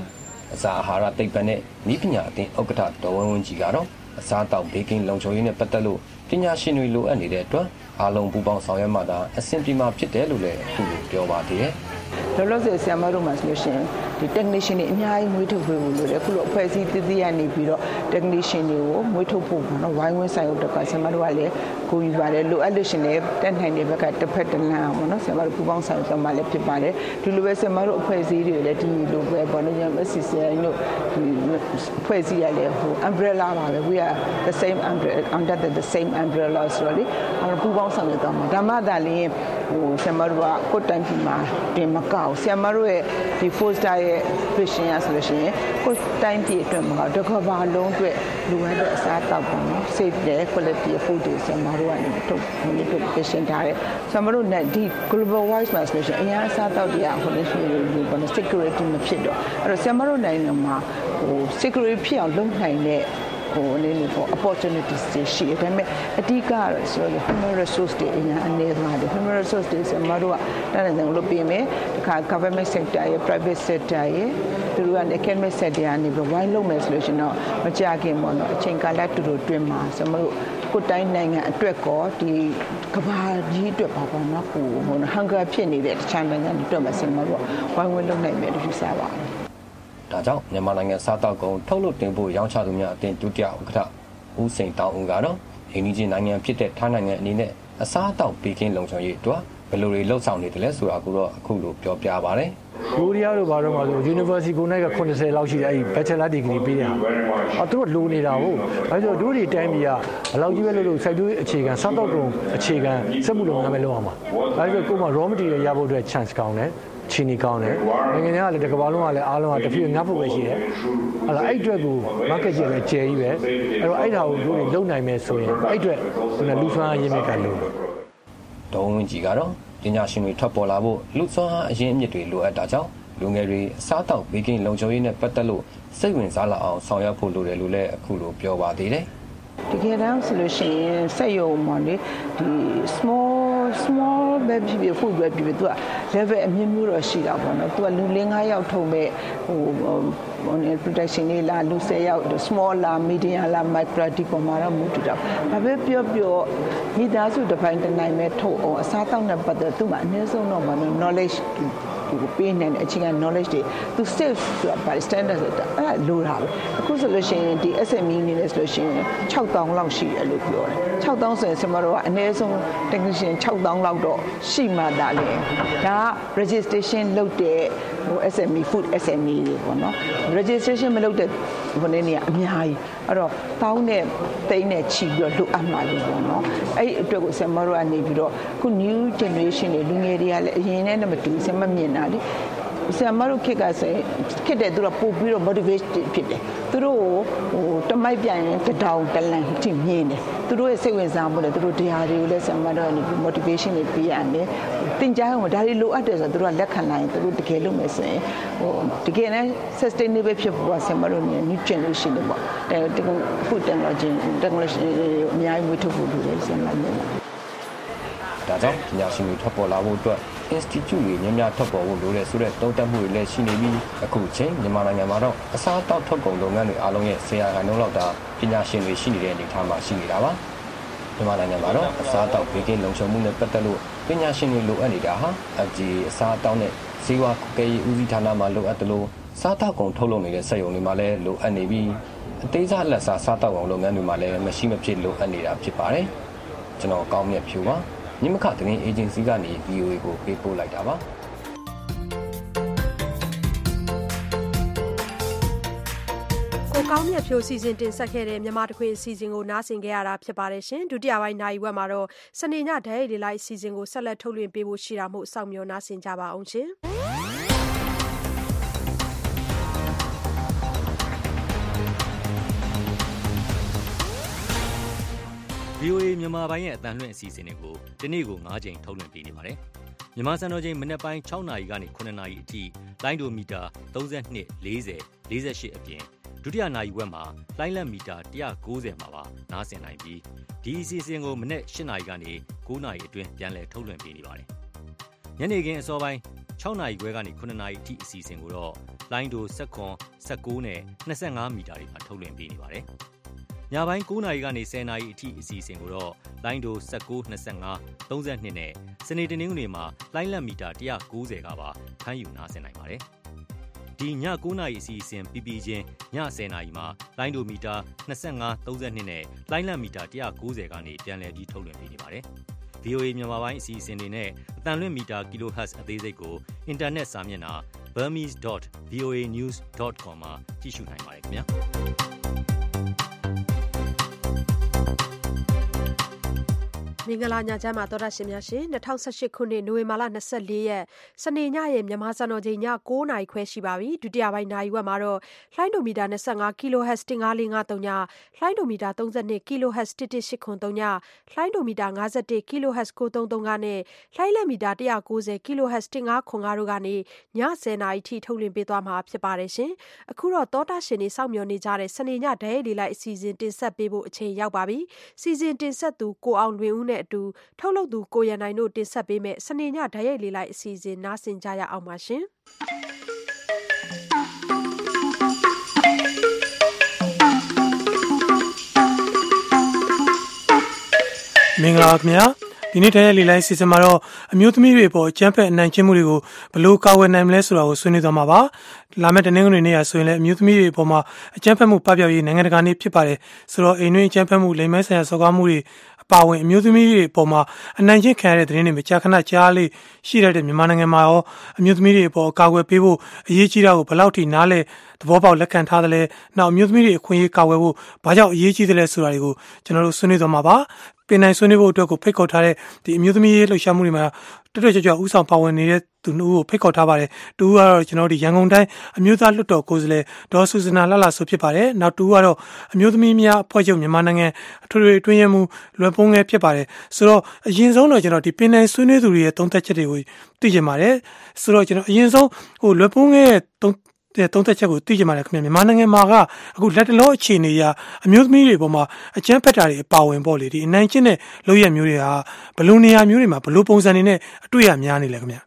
အစာအာဟာရသိပ္ပံနဲ့နည်းပညာအသင်းဥက္ကဋ္ဌဒေါ်ဝင်းဝင်းကြီးကတော့အစားအသောက်ဘေးကင်းလုံခြုံရေးနဲ့ပတ်သက်လို့ပညာရှင်တွေလိုအပ်နေတဲ့အတွက်အားလုံးပူးပေါင်းဆောင်ရွက်မှသာအဆင်ပြေမှာဖြစ်တယ်လို့လည်းအခုလိုပြောပါသေးတယ်လောလောဆယ်ဆရာမတို့မှာဆိုလို့ရှိရင်ဒီ technician တွေအများကြီးမွေးထုတ်ဖို့လို့လေအခုလိုအဖွဲ့အစည်းတည်တည်ရနေပြီးတော့ technician တွေကိုမွေးထုတ်ဖို့ပေါ့နော်ဝိုင်းဝန်းဆိုင်ရုပ်တက်ကဆရာမတို့ကလည်းကိုယူပါတယ်လိုအပ်လို့ရှိရင်တက်နိုင်တဲ့ဘက်ကတစ်ဖက်တစ်လမ်းပေါ့နော်ဆရာမတို့ပူပေါင်းဆိုင်ရုပ်တော့မှလည်းဖြစ်ပါတယ်ဒီလိုပဲဆရာမတို့အဖွဲ့အစည်းတွေလည်းဒီလိုပဲပေါ့နော်ညမစီစင်တို့အဖွဲ့အစည်းရလည်းဟို umbrella ပါပဲ we are the same umbrella under the same umbrella ဆိုတော့လေပူပေါင်းဆောင်ရွက်တော့မှာဒါမှသာလျှင်ဟိုဆရာမတို့ကကိုယ်တိုင်ဒီမှာတင်မကောက်ဆရာမတို့ရဲ့ဒီ poster ရဲ့ vision ရဆိုလို့ရှိရင်ကိုယ်တိုင်ပြည်အတွက်မှာတစ်ခါဘာလုံးအတွက်လိုအပ်တဲ့အစားအသောက်ပေါ့နော် safe တဲ့ quality food တွေဆရာမတို့ကနေထုတ်ဒီလို vision ထားတယ်ဆရာမတို့နဲ့ဒီ global wise မှာဆိုလို့ရှိရင်အရင်အစားအသောက်တွေကဟိုလည်းရှိလို့ပေါ့နော် security မဖြစ်တော့အဲ့တော့ဆရာမတို့နိုင်ငံမှာဟို security ဖြစ်အောင်လုပ်နိုင်တဲ့ဟိုအနေနဲ့ပေါ့ opportunities တွေရှိတယ်ဒါပေမဲ့အဓိကတော့ဆိုတော့ human resource တွေအရင်အနေမှာ human resource တွေဆရာမတို့ကတန်းတဲ့လုပ်ပြီးမယ်ဒီခါ government sector ရဲ့ private sector ရဲ့သူတို့က academic sector ကနေပြီးဝိုင်းလုပ်မယ်ဆိုလို့ရှိရင်တော့မကြခင်ပေါ့နော်အချိန်ကာလတူတူတွင်မှာဆရာမတို့ကိုတိုင်းနိုင်ငံအတွက်ကောဒီကဘာကြီးအတွက်ပါပေါ့နော်ဟို hunger ဖြစ်နေတဲ့တခြားနိုင်ငံတွေအတွက်မှာဆရာမတို့ဝိုင်းဝန်းလုပ်နိုင်မယ်လို့ယူဆပါတယ်ဒါကြောင့်မြန်မာနိုင်ငံစားတောက်ကုန်ထုတ်လုပ်တင်ပို့ရောင်းချသူများအသင်းဒုတိယဥက္ကဋ္ဌဦးစိန်တောင်ဦးကတော့အိန္ဒိယနိုင်ငံဖြစ်တဲ့ထိုင်းနိုင်ငံအနေနဲ့အစားအသောက်ဘေးကင်းလုံခြုံရေးအတွက်ဘယ်လိုတွေလှုပ်ဆောင်နေတယ်လဲဆိုတာကိုတော့အခုလိုပြောပြပါဗျ။ကိုရီးယားတို့ဘာလို့မှဆို University ကိုနိုင်က80လောက်ရှိတယ်အဲ့ဒီ Bachelor Degree ပေးတယ်။သူတို့လိုနေတာဟုတ်။ဘာလို့တို့တွေတိုင်းပြည်ကဘယ်လောက်ကြီးပဲလို့စိုက်ပျိုးအခြေခံစားတောက်ကုန်အခြေခံစက်မှုလုပ်ငန်းပဲလုပ်အောင်ပါ။ဒါဆိုကိုမှ raw material ရဖို့အတွက် chance ကောင်းတယ်။ချီနီကောင်းတယ်နိုင်ငံတွေကလည်းတစ်ကမ္ဘာလုံးကလည်းအားလုံးကတဖြည်းဖြည်းငတ်ဖို့ပဲရှိတယ်ဟလာအဲ့အတွက်ကို market ကြီးလည်းကျယ်ကြီးပဲအဲ့တော့အဲ့ဒါကိုတို့လုံနိုင်မယ်ဆိုရင်အဲ့အတွက်လူစွမ်းအားရင်းမြစ်ကလို့ဒေါ်ဝင်းကြီးကတော့ပညာရှင်တွေထွက်ပေါ်လာဖို့လူစွမ်းအားအရင်းအမြစ်တွေလိုအပ်တာကြောင့်လူငယ်တွေအစားအသောက်ဘေးကင်းလုံခြုံရေးနဲ့ပတ်သက်လို့စိတ်ဝင်စားလာအောင်ဆောင်ရွက်ဖို့လိုတယ်လို့လည်းအခုလိုပြောပါသေးတယ်တကယ်တမ်းဆိုလို့ရှိရင်စက်ရုံမှာလေဒီ small ပဲဖြစ်ဖြစ် food ပဲဖြစ်ဖြစ်သူက level အမြင့်မျိုးတော့ရှိတာပေါ့နော်သူကလူ5ယောက်ထုံမဲ့ဟို production လေးလာလူ10ယောက် small လာ medium လာ micro ဒီပေါ်မှာတော့မူတည်တာဘာပဲပြောမိသားစုတစ်ပိုင်းတစ်နိုင်မဲ့ထုတ်အောင်အစားတောက်နဲ့ပတ်သက်သူ့မှာအနည်းဆုံးတော့ဘာလို့ knowledge ကိုပေးနေတဲ့အချိန်က knowledge တွေသူ safe ဆိုတာ standard ဆိုတာအဲ့လိုတာပဲအခုဆိုလို့ရှိရင်ဒီ SME အနေနဲ့ဆိုလို့ရှိရင်6000လောက်ရှိတယ်လို့ပြောတယ်6000ဆိုရင်ကျွန်တော်တို့ကအနည်းဆုံး technician 6000လောက်တော့ရှိမှသာလေဒါက registration လုပ်တဲ့ဟို SME food SME တွေပေါ့နော် registration မလုပ်တဲ့ဘယ်နည်းနေအများကြီးအဲ့တော့တောင်းတဲ့တိန်းနဲ့ချီပြီးတော့လိုအပ်မှာလို့ပေါ့နော်အဲ့အတွက်ကိုကျွန်တော်တို့ကနေပြီးတော့ခု new generation တွေလူငယ်တွေကလည်းအရင်နဲ့မတူစမမြင်တာလေဆရာမတို့ခေတ်ကဆိုခေတ်တဲ့သူတို့ပို့ပြီးတော့ motivate ဖြစ်တယ်သူတို့ဟိုတမိုက်ပြန်ရင်တောင်တလန်ထိမြင်တယ်သူတို့ရဲ့စိတ်ဝင်စားမှုတွေသူတို့တရားတွေကိုလည်းဆရာမတို့ကနေ motivation တွေပေးရတယ်သင်ကြားအောင်ဒါတွေလိုအပ်တယ်ဆိုတော့သူတို့ကလက်ခံနိုင်သူတို့တကယ်လုပ်မယ်ဆိုရင်ဟိုတကယ်နဲ့ sustainable ဖြစ်ဖို့ဆရာမတို့နဲ့ new generation တွေပေါ့တကယ် food technology အများကြီးမွေးထုတ်ဖို့လိုတယ်ဆရာမတို့ဒါကြောင့်ပညာရှင်တွေထွက်ပေါ်လာဖို့အတွက် institute တွေများများထွက်ပေါ်ဖို့လိုတယ်ဆိုတဲ့သုံးသပ်မှုတွေလည်းရှိနေပြီးအခုချိန်မြန်မာနိုင်ငံမှာတော့အစားအသောက်ထုတ်ကုန်လုပ်ငန်းတွေအားလုံးရဲ့10%လောက်သာပညာရှင်တွေရှိနေတဲ့အနေအထားမှာရှိနေတာပါမြန်မာနိုင်ငံမှာတော့အစားအသောက်ဘေးကင်းလုံခြုံမှုနဲ့ပတ်သက်လို့ပညာရှင်တွေလိုအပ်နေတာဟာFDAအစားအသောက်နဲ့ဈေးဝါကဲရေးဦးစီးဌာနမှာလိုအပ်တယ်လို့စားတောက်ကုန်ထုတ်လုပ်နေတဲ့စက်ရုံတွေမှာလည်းလိုအပ်နေပြီးအသေးစားလက်စားစားတောက်ကုန်လုပ်ငန်းတွေမှာလည်းမရှိမဖြစ်လိုအပ်နေတာဖြစ်ပါတယ်ကျွန်တော်ကောင်းမြတ်ဖြူပါညမခသတင်းအေဂျင်စီကနေ VOA ကိုပေးပို့လိုက်တာပါကိုကောင်းမြတ်ဖြိုးစီစဉ်တင်ဆက်ခဲ့တဲ့မြန်မာတခွေအစီအစဉ်ကိုနားဆင်ကြရတာဖြစ်ပါတယ်ရှင်ဒုတိယပိုင်းနိုင်ဝက်မှာတော့စနေညဓာတ်ရိုက်လေးလိုက်အစီအစဉ်ကိုဆက်လက်ထုတ်လွှင့်ပေးဖို့ရှိတာမို့စောင့်မျှော်နားဆင်ကြပါအောင်ရှင် VOA မြန်မာပိုင်းရဲ့အတန်လွှင့်အစီအစဉ်တွေကိုဒီနေ့ကို9ချိန်ထုတ်လွှင့်ပေးနေပါတယ်။မြန်မာစံတော်ချိန်မနက်ပိုင်း6နာရီကနေ9နာရီအထိလိုင်းဒိုမီတာ32 40 48အပြင်ဒုတိယနာရီဝက်မှာလိုင်းလက်မီတာ190မှာပါနားဆင်နိုင်ပြီးဒီအစီအစဉ်ကိုမနက်8နာရီကနေ9နာရီအတွင်းပြန်လည်ထုတ်လွှင့်ပေးနေပါတယ်။ညနေခင်းအစောပိုင်း6နာရီခွဲကနေ9နာရီအထိအစီအစဉ်ကိုတော့လိုင်းဒို19နဲ့25မီတာတွေမှာထုတ်လွှင့်ပေးနေပါတယ်။ညပိုင်း9နာရီကနေ10နာရီအထိအစီအစဉ်ကိုတော့လိုင်းဒို19 25 32နဲ့စနေတနင်္ဂနွေမှာလိုင်းလက်မီတာ190ကပါဖမ်းယူနားဆင်နိုင်ပါတယ်။ဒီည9နာရီအစီအစဉ်ပြီးပြီးချင်းည10နာရီမှာလိုင်းဒိုမီတာ25 32နဲ့လိုင်းလက်မီတာ190ကနေပြန်လည်ပြီးထုတ်လွှင့်ပေးနေပါတယ်။ VOA မြန်မာပိုင်းအစီအစဉ်တွေနဲ့အတန်လွင့်မီတာ kHz အသေးစိတ်ကိုအင်တာနက်စာမျက်နှာ burmese.voanews.com မှာကြည့်ရှုနိုင်ပါတယ်ခင်ဗျာ။မင်္ဂလာညချမ်းပါတော်ရရှင်များရှင်2018ခုနှစ်နိုဝင်ဘာလ24ရက်စနေညရဲ့မြန်မာစံတော်ချိန်ည9:00နာရီခွဲရှိပါပြီဒုတိယပိုင်းနာရီဝက်မှာတော့လှိုင်းဒိုမီတာ25 kHz 15453ညလှိုင်းဒိုမီတာ32 kHz 11883ညလှိုင်းဒိုမီတာ51 kHz 933ကနဲ့လှိုင်းလက်မီတာ190 kHz 1505တို့ကနေည10:00နာရီထိထုတ်လွှင့်ပေးသွားမှာဖြစ်ပါတယ်ရှင်အခုတော့တော်တာရှင်တွေစောင့်မျှော်နေကြတဲ့စနေညဓာတ်ရိုက်လေးလိုက်အစီအစဉ်တင်ဆက်ပေးဖို့အချိန်ရောက်ပါပြီစီစဉ်တင်ဆက်သူကိုအောင်လွင်ဦးနဲ့အတူထုတ်လုပ်သူကိုရန်နိုင်တို့တင်ဆက်ပေးမယ်စနေညဓာတ်ရိုက်လေးလိုက်အစီအစဉ်နားဆင်ကြရအောင်ပါရှင်မင်္ဂလာခင်ဗျာဒီနေ့တရက်လေးလိုက်စီစဉ်မှာတော့အမျိုးသမီးတွေပေါ်အကျန်းဖက်အနိုင်ကျင့်မှုတွေကိုဘယ်လိုကာကွယ်နိုင်မလဲဆိုတာကိုဆွေးနွေးသွားမှာပါလာမယ့်တနင်္ဂနွေနေ့ရဆိုရင်လည်းအမျိုးသမီးတွေပေါ်မှာအကျန်းဖက်မှုပပျောက်ရေးနိုင်ငံတကာနေ့ဖြစ်ပါတယ်ဆိုတော့အိမ်တွင်းအကျန်းဖက်မှုလိမ်မဲဆိုင်ရာစော်ကားမှုတွေအပါအဝင်အမျိုးသမီးတွေပေါ်မှာအနိုင်ကျင့်ခံရတဲ့သတင်းတွေမကြာခဏကြားလေးရှိရတဲ့မြန်မာနိုင်ငံမှာရောအမျိုးသမီးတွေပေါ်ကာကွယ်ပေးဖို့အရေးကြီးတာကိုဘယ်လောက်ထိနားလဲသဘောပေါက်လက်ခံထားတယ်လဲနောက်အမျိုးသမီးတွေအခွင့်အရေးကာကွယ်ဖို့ဘာကြောင့်အရေးကြီးတယ်လဲဆိုတာတွေကိုကျွန်တော်တို့ဆွေးနွေးသွားမှာပါပင်နိုင်ဆွေးနွေးဖို့အတွက်ကိုဖိတ်ခေါ်ထားတဲ့ဒီအမျိုးသမီးရေးလှုပ်ရှားမှုတွေမှာတွတ်ကြွဥဆောင်ပါဝင်နေတဲ့သူတို့ကိုဖိတ်ခေါ်ထားပါတယ်တူကတော့ကျွန်တော်တို့ဒီရန်ကုန်တိုင်းအမျိုးသားလွှတ်တော်ကိုယ်စားလှယ်ဒေါ်စုစနာလှလှဆိုဖြစ်ပါတယ်နောက်တူကတော့အမျိုးသမီးများအဖွဲ့ချုပ်မြန်မာနိုင်ငံအထွေထွေအတွင်းရေးမှူးလွယ်ပုံးငယ်ဖြစ်ပါတယ်ဆိုတော့အရင်ဆုံးတော့ကျွန်တော်ဒီပင်နိုင်ဆွေးနွေးသူတွေရဲ့သုံးသပ်ချက်တွေကိုသိချင်ပါတယ်ဆိုတော့ကျွန်တော်အရင်ဆုံးဟိုလွယ်ပုံးငယ်ရဲ့သုံးသက်ချက်ကိုသိကြမှာလေခင်ဗျမြန်မာနိုင်ငံမှာကအခုလက်တလောအခြေအနေအရအမျိုးသမီးတွေပေါ်မှာအကျန်းဖက်တာတွေအပါဝင်ပေါ့လေဒီအနိုင်ကျင့်တဲ့လုပ်ရမျိုးတွေဟာဘလို့နေရာမျိုးတွေမှာဘလို့ပုံစံတွေနဲ့အတွေ့အများနေလဲခင်ဗျ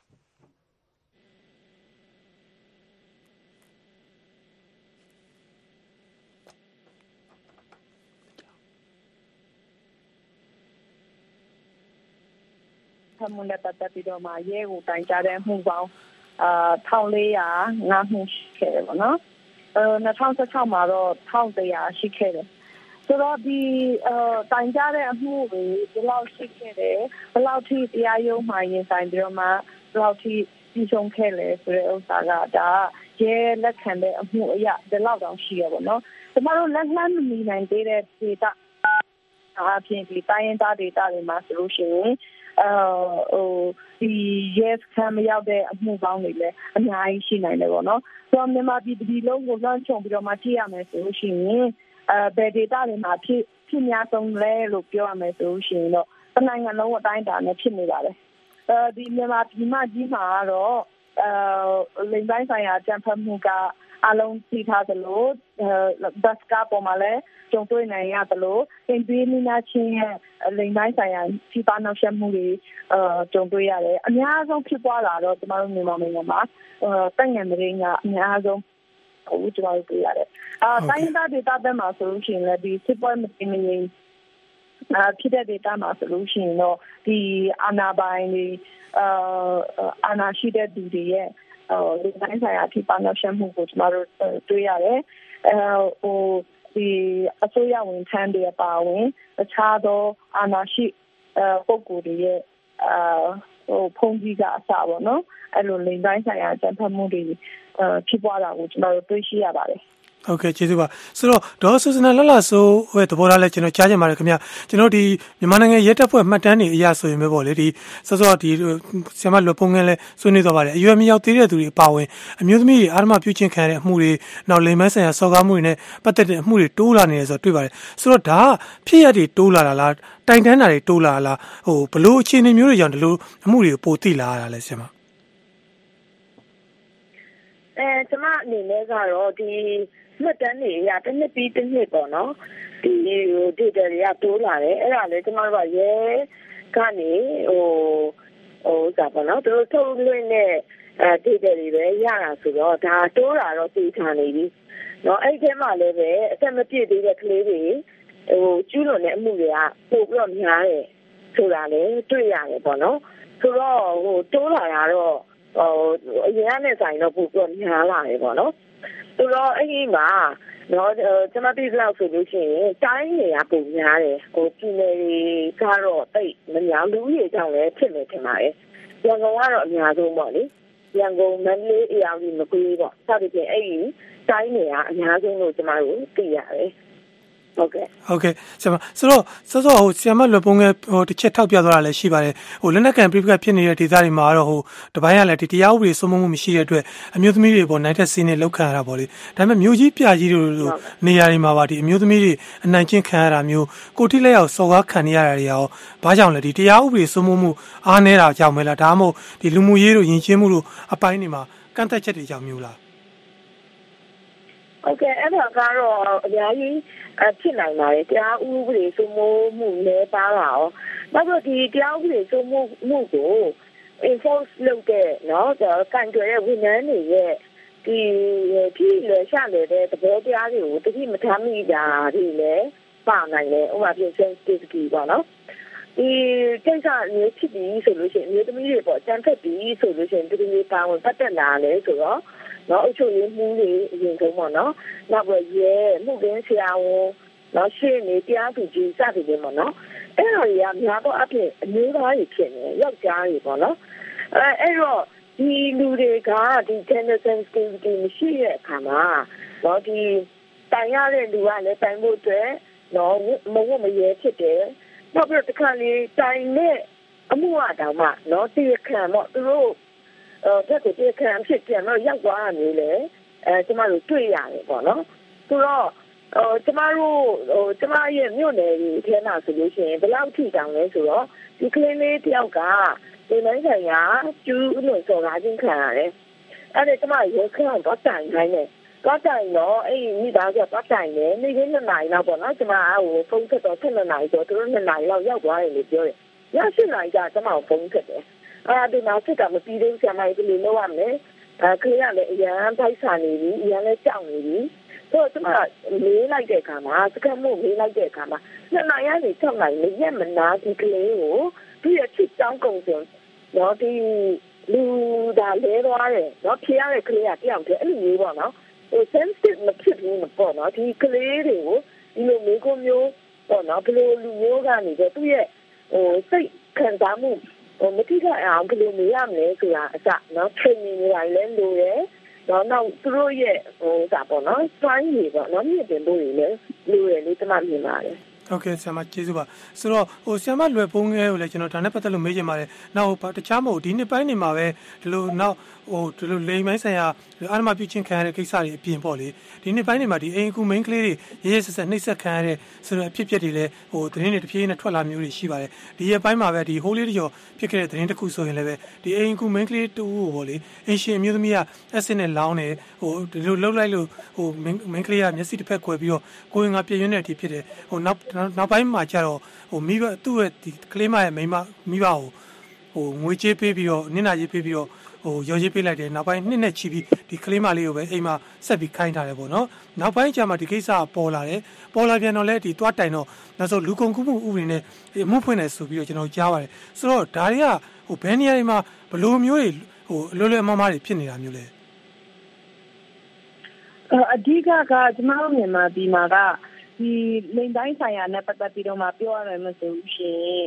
ထမွန်တဲ့ပတ်သက်ပြီးတော့မှရဲကိုတိုင်ကြတဲ့မှုပေါင်း1405မှုရှိခဲ့တယ်ပေါ့နော်2016မှာတော့1100ရှိခဲ့တယ်ဆိုတော့ဒီတိုင်ကြတဲ့အမှုတွေဘယ်လောက်ရှိခဲ့တယ်ဘယ်လောက်ထိတရားရုံးမှာရင်ဆိုင်ပြီးတော့မှဘယ်လောက်ထိပြီးဆုံးခဲ့လဲဆိုတဲ့ဥစ္စာကဒါရဲလက်ခံတဲ့အမှုအရာဒီလောက်တောင်ရှိရပါတော့ကျမတို့လက်လှမ်းမမီနိုင်သေးတဲ့ data အပြင်ဒီတိုင်းရင်းသား data တွေမှာဆိုလို့ရှိရင်ဒီ yes ခံမရောက်တဲ့အမှုပေါင်းတွေလည်းအများကြီးရှိနိုင်တယ်ပေါ့နော်ဆိုတော့မြန်မာပြည်ဒီလုံးကိုလွှမ်းခြုံပြီးတော့မှကြည့်ရမယ်ဆိုလို့ရှိရင်ဘယ် data တွေမှာဖြစ်များဆုံးလဲလို့ပြောရမယ်ဆိုလို့ရှိရင်တော့တနိုင်ငံလုံးအတိုင်းအတာနဲ့ဖြစ်နေပါတယ်ဒီမြန်မာပြည်မကြီးမှာကတော့လိမ်ပိုင်းဆိုင်ရာကြံဖတ်မှုကအလုံးသိထားသလိုဘတ်ကားပေါ်မှာလည်းကြုံတွေ့နိုင်ရသလိုအင်ဒီမီနာချင်းရဲ့လိမ်ပိုင်းဆိုင်ရာစီးပါနောက်ဆက်မှုတွေကြုံတွေ့ရတယ်အများဆုံးဖြစ်ပွားလာတော့ကျမတို့မြန်မာနိုင်ငံမှာတိုက်ငယ်မရင်းကအများဆုံးဟုတ်ကျမတို့တွေ့ရတယ်တိုင်းဒေသဒေသဘက်မှာဆိုလို့ရှိရင်လည်းဒီစစ်ပွဲမတင်မရင်ဖြစ်တဲ့ဒေသမှာဆိုလို့ရှိရင်တော့ဒီအာဏာပိုင်တွေအာဏာရှိတဲ့သူတွေရဲ့လူတိုင်းဆိုင်ရာထိပါနောက်ဆက်မှုကိုကျမတို့တွေ့ရတယ်ဒီအစိုးရဝန်ထမ်းတွေအပါအဝင်အခြားသောအာဏာရှိပုဂ္ဂိုလ်တွေရဲ့ဖုန်ကြီးကအစပေါ့နော်အဲ့လိုလိမ်တိုင်းဆိုင်ရာကြံဖတ်မှုတွေဖြစ်ပွားတာကိုကျမတို့တွေ့ရှိရပါတယ်ဟုတ်ကဲ့ကျေးဇူးပါဆိုတော့ဒေါ်ဆူဇနာလှလှဆိုဟဲ့သဘောထားလဲကျွန်တော်ကြားချင်ပါတယ်ခင်ဗျကျွန်တော်ဒီမြန်မာနိုင်ငံရဲတပ်ဖွဲ့မှတ်တမ်းတွေအရဆိုရင်ပဲပေါ့လေဒီစောဒီဆရာမလွယ်ပုံငယ်လဲဆွေးနွေးသွားပါတယ်အရွယ်မရောက်သေးတဲ့သူတွေအပါဝင်အမျိုးသမီးတွေအာရမပြုချင်းခံရတဲ့အမှုတွေနောက်လိမ်မဲဆိုင်ရာစော်ကားမှုတွေနဲ့ပတ်သက်တဲ့အမှုတွေတိုးလာနေတယ်ဆိုတော့တွေ့ပါတယ်ဆိုတော့ဒါကဖြစ်ရတွေတိုးလာတာလားတိုင်တန်းတာတွေတိုးလာလားဟိုဘလို့အခြေအနေမျိုးတွေကြောင့်ဒီလိုအမှုတွေကိုပိုသိလာရတာလဲဆရာမကျမအနေနဲ့ကတော့ဒီမှတ်တမ်းတွေရတစ်နှစ်ပြီးတစ်နှစ်ပေါ့နော်ဒီဒေတာတွေကတိုးလာတယ်အဲ့ဒါလေကျမတို့ကရဲကနေဟိုစာပေါ့နော်သူတို့ထုတ်လွှင့်တဲ့ဒေတာတွေပဲရတာဆိုတော့ဒါတိုးတာတော့သိထားနေပြီနော်အဲ့ဒီမှာလည်းပဲအသက်မပြည့်သေးတဲ့ကလေးတွေကျူးလွန်တဲ့အမှုတွေကပို့ပြီးတော့များတယ်ဆိုတာလည်းတွေ့ရတယ်ပေါ့နော်ဆိုတော့တိုးလာတာတော့အရင်ကနဲ့ဆိုင်တော့ပို့ပြီးတော့များလာတယ်ပေါ့နော်ဆိုတော့အဲ့ဒီမှာနော်ကျွန်မသိသလောက်ဆိုလို့ရှိရင်တိုင်းနေရပုံများတယ်ပြည်နယ်တွေကတော့တိတ်မများလူကြီးကြောင့်လည်းဖြစ်နေထင်ပါတယ်ရန်ကုန်ကတော့အများဆုံးပေါ့လေရန်ကုန်မန္တလေးအေရဝတီမကွေးပေါ့စသဖြင့်အဲ့ဒီတိုင်းနေရအများဆုံးလို့ကျွန်တော်တို့သိရတယ်ဟုတ်ကဲ့ဆရာမဆိုတော့ဆရာမလွယ်ပုံငယ်တစ်ချက်ထောက်ပြသွားတာလည်းရှိပါတယ်လက်နက်ကန်ပြိပကဖြစ်နေတဲ့ဒေသတွေမှာတော့တပိုင်းကလည်းဒီတရားဥပဒေစိုးမိုးမှုမရှိတဲ့အတွက်အမျိုးသမီးတွေပေါ်နိုင်တဲ့စီးနဲ့လောက်ခံရတာပေါ့လေဒါပေမဲ့မြို့ကြီးပြကြီးတို့လိုနေရာတွေမှာပါဒီအမျိုးသမီးတွေအနိုင်ကျင့်ခံရတာမျိုးကိုတိလက်ရောက်စော်ကားခံရတာတွေရောဘာကြောင့်လဲဒီတရားဥပဒေစိုးမိုးမှုအားနည်းတာကြောင့်ပဲလားဒါမှမဟုတ်ဒီလူမှုရေးတို့ယဉ်ကျေးမှုတို့အပိုင်းတွေမှာကန့်သက်ချက်တွေကြောင့်မျိုးလားဟုတ်ကဲ့အဲ့ဒါကတော့အများကြီးဖြစ်နိုင်ပါတယ်တရားဥပဒေစိုးမိုးမှုလည်းပါလာအောင်နောက်တော့ဒီတရားဥပဒေစိုးမိုးမှုကို enforce လုပ်တဲ့နော်ကန်ကြွယ်တဲ့ဝန်ထမ်းတွေရဲ့ဒီပြည်လေရှာလေတဲ့သဘောတရားတွေကိုတတိမထားမိတာတွေလည်းပါနိုင်တယ်ဥပမာပြ sensitivity ပေါ့နော်ဒီကိစ္စမျိုးဖြစ်ပြီးဆိုလို့ရှိရင်မျိုးသမီးတွေပေါ့စံဖက်ပြီးဆိုလို့ရှိရင်သူတွေပါဝင်ပတ်သက်လာတယ်ဆိုတော့နော်အချို့ရေးမှုတွေအရင်ဆုံးပေါ့နော်နောက်ပြီးရဲမှုကင်းဆရာဝန်နော်ရှင်းနေတရားသူကြီးစသည်တွေပေါ့နော်အဲ့ဒါတွေကများတော့အဖြစ်အမျိုးသားတွေဖြစ်နေယောက်ျားတွေပေါ့နော်အဲ့တော့ဒီလူတွေကဒီ gender sensitivity မရှိတဲ့အခါမှာနော်ဒီတိုင်ရတဲ့လူကလည်းတိုင်ဖို့အတွက်နော်မဝမရဲဖြစ်တယ်နောက်ပြီးတခါလေတိုင်နဲ့အမှုအတောင်မှနော်ဒီခံပေါ့သူတို့တက်ကိုပြေခံဖြစ်ပြန်တော့ရောက်သွားတာမျိုးလေကျမတို့တွေ့ရတယ်ပေါ့နော်ဆိုတော့ကျမတို့ကျမရဲ့မြို့နယ်ကြီးထဲမှာဆိုလို့ရှိရင်ဘယ်လောက်ထိတောင်လဲဆိုတော့ဒီကလေးလေးတယောက်ကဒီနိုင်ဆိုင်ရာကျူးလွန်စော်ကားခြင်းခံရတယ်အဲ့ဒါကျမရေခန့်တော့တိုင်ခိုင်းတယ်တော့တိုင်တော့အဲ့ဒီမိသားစုကတော့တိုင်တယ်နေ့က2နာရီလောက်ပေါ့နော်ကျမဖုန်းဆက်တော့7နာရီဆိုတော့2နာရီလောက်ရောက်သွားတယ်လို့ပြောတယ်ည7နာရီကျကျမဖုန်းဆက်တယ်ဒီနောက်စစ်ကမပြီးသေးဘူးဆရာမကြီးဘယ်လိုလုပ်ရမလဲခလေးကလည်းအရန်ဖိုက်ဆာနေပြီအရန်လည်းကြောက်နေပြီဆိုတော့ကျမမေးလိုက်တဲ့အခါမှာစကတ်မှုမေးလိုက်တဲ့အခါမှာ2နာရီကနေ6နာရီမရက်မနာဒီကလေးကိုသူ့ရဲ့ချစ်တောင်းကုန်စင်တော့ဒီလူဒါလဲသွားတယ်နော်ဖြေရတဲ့ကလေးကတယောက်တည်းအဲ့လိုမျိုးပေါ့နော်sensitive မဖြစ်ဘူးပေါ့နော်ဒီကလေးတွေကိုဒီလိုမျိုးကိုမျိုးပေါ့နော်ဘယ်လိုလူမျိုးကနေတော့သူ့ရဲ့စိတ်ခံစားမှုမတိကျအောင်ဘယ်လိုနေရမလဲဆိုတာအစနော် training တွေလည်းလိုရဲနောက်သူတို့ရဲ့ဒါပေါ့နော် sign တွေပေါ့နော်မြင်တင်ဖို့တွေလည်းလိုရလို့ကျွန်မမြင်ပါတယ်ဟုတ်ကဲ့ဆရာမကျေးဇူးပါဆိုတော့ဆရာမလွယ်ပုံငယ်ကိုလည်းကျွန်တော်ဒါနဲ့ပတ်သက်လို့မေးချင်ပါတယ်နောက်တခြားမဟုတ်ဒီနှစ်ပိုင်းနေမှာပဲဒီလိုနောက်ဒီလိုလိမ်ပိုင်းဆိုင်ရာအာဏာပြုချင်းခံရတဲ့ကိစ္စတွေအပြင်ပေါ့လေဒီနှစ်ပိုင်းနေမှာဒီအိမ်ကူ main ကလေးတွေရေးဆက်ဆက်နှိပ်စက်ခံရတဲ့ဆိုတော့အဖြစ်အပျက်တွေလည်းသတင်းတွေတစ်ပြေးနဲ့ထွက်လာမျိုးတွေရှိပါတယ်ဒီရဲ့ပိုင်းမှာပဲဒီဟိုးလေးတကျော်ဖြစ်ခဲ့တဲ့သတင်းတစ်ခုဆိုရင်လည်းပဲဒီအိမ်ကူ main ကလေးတူကိုပေါ့လေအင်ရှင်အမျိုးသမီးက acid နဲ့လောင်းတယ်ဒီလိုလှုပ်လိုက်လို့ main ကလေးကမျက်စိတစ်ဖက်ကွယ်ပြီးတော့ကိုယ်ငါပြည့်ရွံ့တဲ့အထိဖြစ်တယ်နောက်ပိုင်းမှာကျတော့မိဘသူ့ရဲ့ဒီကလေးမရဲ့မိဘကိုငွေကြေးပေးပြီးတော့နင့်နာရေးပေးပြီးတော့ရော်ရေးပေးလိုက်တယ်နောက်ပိုင်းနှစ်နဲ့ချီပြီးဒီကလေးမလေးကိုပဲအိမ်မှာဆက်ပြီးခိုင်းထားတယ်ပေါ့နော်နောက်ပိုင်းကျမှဒီကိစ္စပေါ်လာပြန်တော့လဲဒီသွားတိုင်တော့နောက်ဆုံးလူကုန်ကူးမှုဥပဒေနဲ့မှုဖွင့်တယ်ဆိုပြီးတော့ကျွန်တော်ကြားပါတယ်ဆိုတော့ဒါတွေကဘယ်နေရာတွေမှာဘယ်လိုမျိုးတွေအလွယ်အမှားတွေဖြစ်နေတာမျိုးလဲအဓိကကကျမတို့မြန်မာပြည်မှာကဒီလိင်တိုင်းဆိုင်ရာနဲ့ပတ်သက်ပြီးတော့မှပြောရမယ်မဆိုရှင်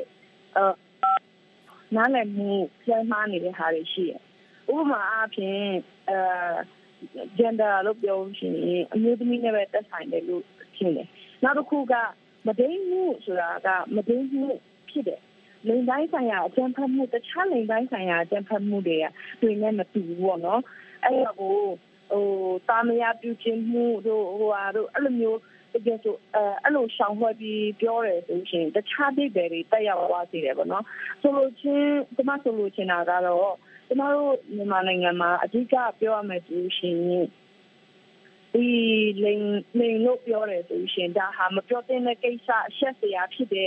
နားလည်မှုကျန်းမာနေတဲ့ဟာတွေရှိတယ်ဥပမာအားဖြင့် gender လို့ပြောရှင်အမျိုးသမီးနဲ့ပဲသက်ဆိုင်တယ်လို့ထင်တယ်နောက်တစ်ခုကမဒိန်းမှုဆိုတာကမဒိန်းမှုဖြစ်တယ်လိင်တိုင်းဆိုင်ရာအကျဉ်းဖတ်မှုတခြားလိင်တိုင်းဆိုင်ရာအကျဉ်းဖတ်မှုတွေကတွင်နဲ့မတူဘူးပေါ့နော်အဲ့ဒါကိုတာမယာပြုခြင်းမှုတို့အဲ့လိုမျိုးတကယ်ဆိုအဲ့လိုရှောင်လွှဲပြီးပြောတယ်ဆိုရှင်တခြားဒိတ်တွေတက်ရောက်သွားစေတယ်ပေါ့နော်ဆိုလို့ချင်းကျမဆိုလို့ချင်းတာကတော့ကျမတို့မြန်မာနိုင်ငံမှာအဓိကပြောရမယ်ဆိုရှင်ဒီလိန်လို့ပြောတယ်ဆိုရှင်ဒါဟာမပြောတဲ့ကိစ္စရှက်စရာဖြစ်တဲ့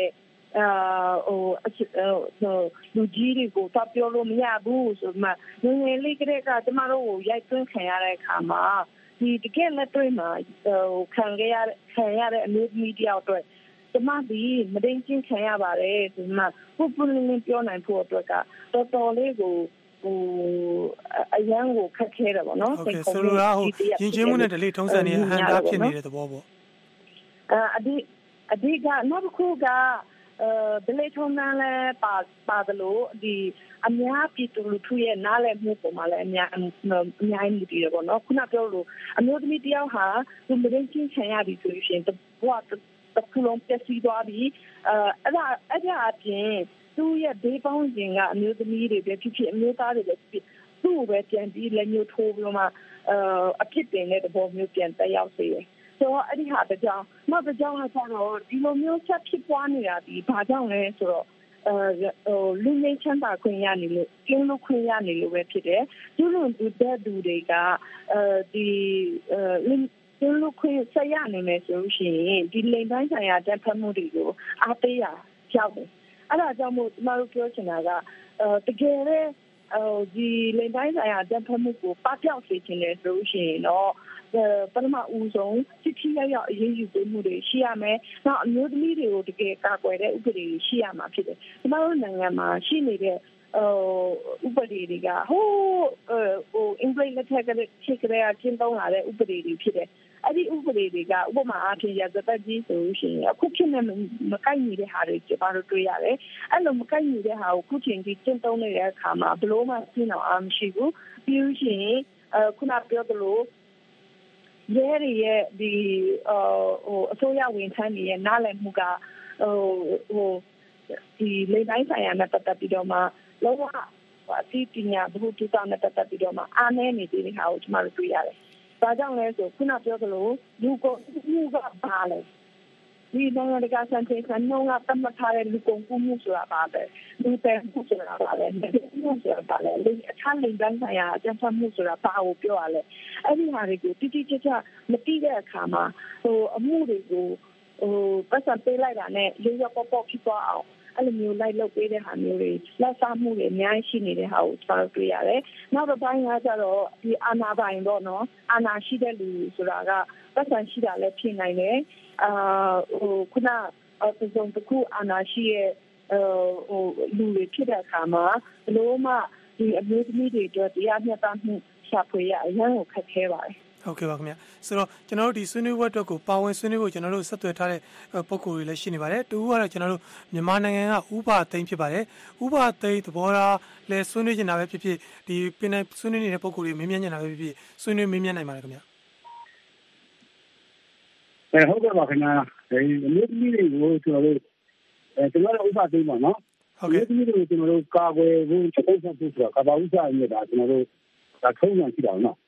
လူကြီးတွေကိုတော့ပြောလို့မရဘူးဆိုမှငယ်လေးကတည်းကကျမတို့ကိုရိုက်သွင်းခံရတဲ့အခါမှာဒီတကယ်လက်တွေ့မှာခံရတဲ့အမျိုးသမီးတယောက်အတွက်ကျမဒီမဒိန်ချင်းခံရပါတယ်ဆိုမှပုပ္ပလင်းပြောနိုင်ဖို့အတွက်ကတော်တော်လေးကိုအရန်ကိုခက်ခဲတယ်ပေါ့နော်ဟုတ်ကဲ့ဆိုလိုတာရင်ချင်းမှုနဲ့ဒလိထုံးစံနေအဟန်တာဖြစ်နေတဲ့သဘောပေါ့အဓိကနောက်တစ်ခုကဒလိထုံးစံလည်းပါတယ်လို့ဒီအများပြည်သူလူထုရဲ့နားလည်မှုပေါ်မှာလည်းအများကြီးတည်တယ်ပေါ့နော်ခုနပြောလို့အမျိုးသမီးတယောက်ဟာသူမဒိန်ချင်းခံရပြီဆိုရင်ဘဝတစ်ခုလုံးပြည့်စည်သွားပြီအဲ့ဒါအပြင်သူ့ရဲ့ဘေးပေါင်းခြင်းကအမျိုးသမီးတွေပဲဖြစ်ဖြစ်အမျိုးသားတွေပဲဖြစ်သူ့ကိုပဲပြန်ပြီးလက်ညှိုးထိုးပြီးမှအဖြစ်တင်တဲ့သဘောမျိုးပြန်တက်ရောက်စေတယ်ဆိုတော့အဲ့ဒီဟာတကြောင်နောက်တစ်ကြောင်ကကျတော့ဒီလိုမျိုးဆက်ဖြစ်ပွားနေတာဒီဘာကြောင့်လဲဆိုတော့လူငယ်ချမ်းသာခွင့်ရနေလို့ကျင်းလို့ခွင့်ရနေလို့ပဲဖြစ်တယ်သူတို့တဲ့သူတွေကဒီကျင်းလို့ခွင့်ဆက်ရနေမယ်ဆိုလို့ရှိရင်ဒီလိမ်ပိုင်းဆိုင်ရာတက်ဖတ်မှုတွေကိုအားပေးရရောက်တယ်အဲ့ဒါကြောင့်မို့ကျွန်တော်တို့ပြောချင်တာကတကယ်လေဒီလိမ်ပိုင်းဆိုင်ရာတက်ဖတ်မှုကိုပပျောက်စေချင်တယ်ဆိုလို့ရှိရင်တော့ပထမဦးဆုံးစစ်ထိရောက်အရေးယူမှုတွေရှိရမယ်။နောက်အမျိုးသမီးတွေကိုတကယ်ကာကွယ်တဲ့ဥပဒေတွေရှိရမှာဖြစ်တယ်။ကျွန်တော်တို့နိုင်ငံမှာရှိနေတဲ့ဥပဒေတွေကဟိုအင်္ဂလိပ်လက်ထက်ကဖြစ်ကြတဲ့ကျင့်သုံးလာတဲ့ဥပဒေတွေဖြစ်တယ်။အဲ့ဒီဥပဒေတွေကဥပမာအားဖြင့်ရသက်ကြီးဆိုလို့ရှိရင်အခုဖြစ်နေမကိုက်ညီတဲ့ဟာတွေကျွန်တော်တို့တွေ့ရတယ်။အဲ့လိုမကိုက်ညီတဲ့ဟာကိုခုချိန်ကြီးကျင့်သုံးနေတဲ့အခါမှာဘလို့မှသိအောင်အားမရှိဘူး။ပြီးလို့ရှိရင်ခုနပြောသလိုရဲတွေရဲ့ဒီအစိုးရဝန်ထမ်းတွေရဲ့နားလည်မှုကဒီလိမ်ပိုင်းဆိုင်ရာနဲ့ပတ်သက်ပြီးတော့မှလောကအသိပညာဘုသူတောင်းနဲ့ပတ်သက်ပြီးတော့မှအားနည်းနေတဲ့ဟာကိုကျွန်တော်တို့တွေ့ရတယ်။ဒါကြောင့်လဲဆိုခုနပြောသလိုလူကိုမှုကပါလေဒီနိုင်ငံတကာစံချိန်စံနှုန်းကသတ်မှတ်ထားတဲ့လူကုန်ကူးမှုဆိုတာပါပဲလူတဲ့မှုဆိုတာပါလေလူဆိုတာပါလေလူအခါလိမ်ပိုင်းဆိုင်ရာအကြမ်းဖက်မှုဆိုတာပါကိုပြောရလဲအဲ့ဒီဟာတွေကိုတိတိကျကျမသိတဲ့အခါမှာအမှုတွေကိုပတ်စံပေးလိုက်တာနဲ့ရိုးရိုးပေါက်ဖြစ်သွားအောင်အဲ့လိုမျိုးလိုက်လုပ်ပေးတဲ့ဟာမျိုးတွေလက်စားမှုတွေအများကြီးရှိနေတဲ့ဟာကိုကျွန်တော်တွေ့ရတယ်။နောက်တစ်ပိုင်းကကျတော့ဒီအာဏာပိုင်တော့နော်အာဏာရှိတဲ့လူဆိုတာကပတ်စံရှိတာလည်းဖြစ်နိုင်တယ်။ခုနပုံစံတစ်ခုအာဏာရှိရဲ့လူတွေဖြစ်တဲ့အခါမှာဘလို့မှဒီအမျိုးသမီးတွေအတွက်တရားမျှတမှုရှာဖွေရအရင်ကိုခက်ခဲပါတယ်ဟုတ်ကဲ့ပါခင်ဗျဆိုတော့ကျွန်တော်တို့ဒီဆွေးနွေးပွဲအတွက်ကိုပါဝင်ဆွေးနွေးဖို့ကျွန်တော်တို့ဆက်သွယ်ထားတဲ့ပုံကိုယ်တွေလည်းရှိနေပါတယ်တူကတော့ကျွန်တော်တို့မြန်မာနိုင်ငံကဥပသိန်းဖြစ်ပါတယ်ဥပသိန်းသဘောထားလဲဆွေးနွေးနေတာပဲဖြစ်ဖြစ်ဒီပင်နိုင်ဆွေးနွေးနေတဲ့ပုံကိုယ်တွေမေးမြန်းနေတာပဲဖြစ်ဖြစ်ဆွေးနွေးမေးမြန်းနိုင်ပါတယ်ခင်ဗျဟုတ်ကဲ့ပါခင်ဗျာဒီအမျိုးသမီးတွေကိုကျွန်တော်တို့ဥပသိန်းပါနော်ဟုတ်ကဲ့အမျိုးသမီးတွေကိုကျွန်တော်တို့ကာကွယ်ဖို့ချက်ပုတ်ဆက်ဖို့ဆိုတာကဘာဥစ္စာရနေတာကျွန်တော်တို့ဒါထုံးစံရှိတာနော်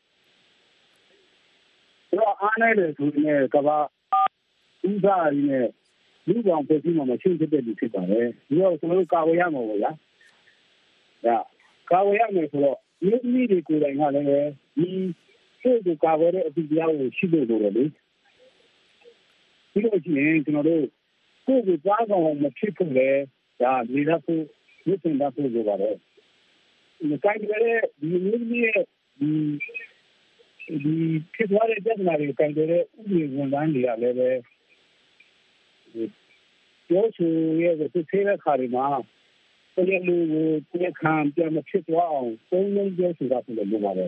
တော့အားနည်းတယ်ဆိုရင်ကဘာဥစားရင်းနဲ့လူပေါင်းပြည်သူမှာရှင်းဖြစ်တဲ့လူဖြစ်ပါတယ်ဒီတော့ကျွန်တော်တို့ကာဝယ်ရမှာပေါ့ဗျာဒါကာဝယ်ရမယ်ဆိုတော့ဒီနည်းတွေကိုယ်တိုင်ကလည်းဒီစိတ်ကိုကာဝယ်တဲ့အဖြစ်တရားကိုရှိလို့လို့လေဒီလိုချင်းကျွန်တော်တို့ကိုယ်ကိုကြားကောင်မဖြစ်ဖို့လေဒါနေရဖို့ဒီစင်တာဖို့လိုပါတယ်ဒီကိုင်းတဲ့ဒီနည်းရဲ့ဒီဖြစ်သွားတဲ့ပြဿနာတွေကိုကြိုင်တဲ့ဥပဒေဝန်ထမ်းတွေကလည်းပဲပြောဆိုရတဲ့စစ်ဆေးတဲ့ခါတွေမှာပြည်လူကိုပြည်ခံပြန်မဖြစ်သွားအောင်သုံးလုံးပြောဆိုတာဖြစ်လို့လိုပါတယ်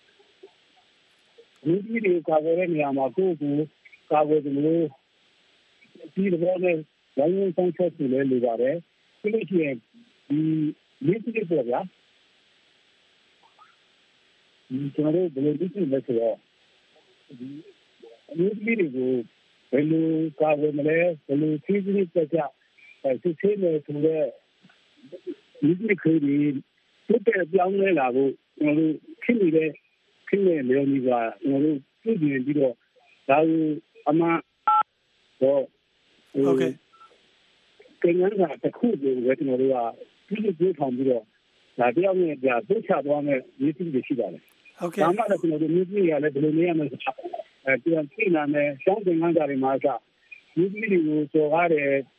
ဒီဒီကာကွယ်တဲ့နေရာမှာကိုယ်ကိုကာကွယ်တယ်လို့ဒီလိုနဲ့ရိုင်းရင်းဆောင်ချက်တွေလည်းလိုပါတယ်ဒီလိုရှိရင်ဒီလေးတွေပေါ်ဗျာကျွန်တော်တို့ဘယ်လိုလုပ်လဲဆိုတော့ဒီအမျိုးသမီးတွေကိုဘယ်လိုကာကွယ်မလဲဘယ်လိုသိသိကြကြစစ်ဆေးနေဆိုတော့ဒီခေတ်ဒီတက်ပြောင်းလဲလာဖို့ကျွန်တော်တို့ခင်နေတဲ့လေနီကကျွန်တော်တို့ပြည်ပြီးတော့ဒါအမှတော့ဟုတ်ကဲ့ကင်ညာကတခုကိုကျွန်တော်တို့ကပြည်ထောင်ပြီးတော့ဒါတယောက်နဲ့ကြာသိချသွားမဲ့ရည်တည်တွေရှိပါတယ်ဟုတ်ကဲ့ဒါမှလည်းကျွန်တော်တို့မြို့ပြည်ရလည်းဘယ်လိုနေရမလဲပြန်ပြင်လာမယ်ရှောင်းတင်ငန်းကြတွေမှာကမြို့ပြည်တွေကိုကြော်ကားတယ်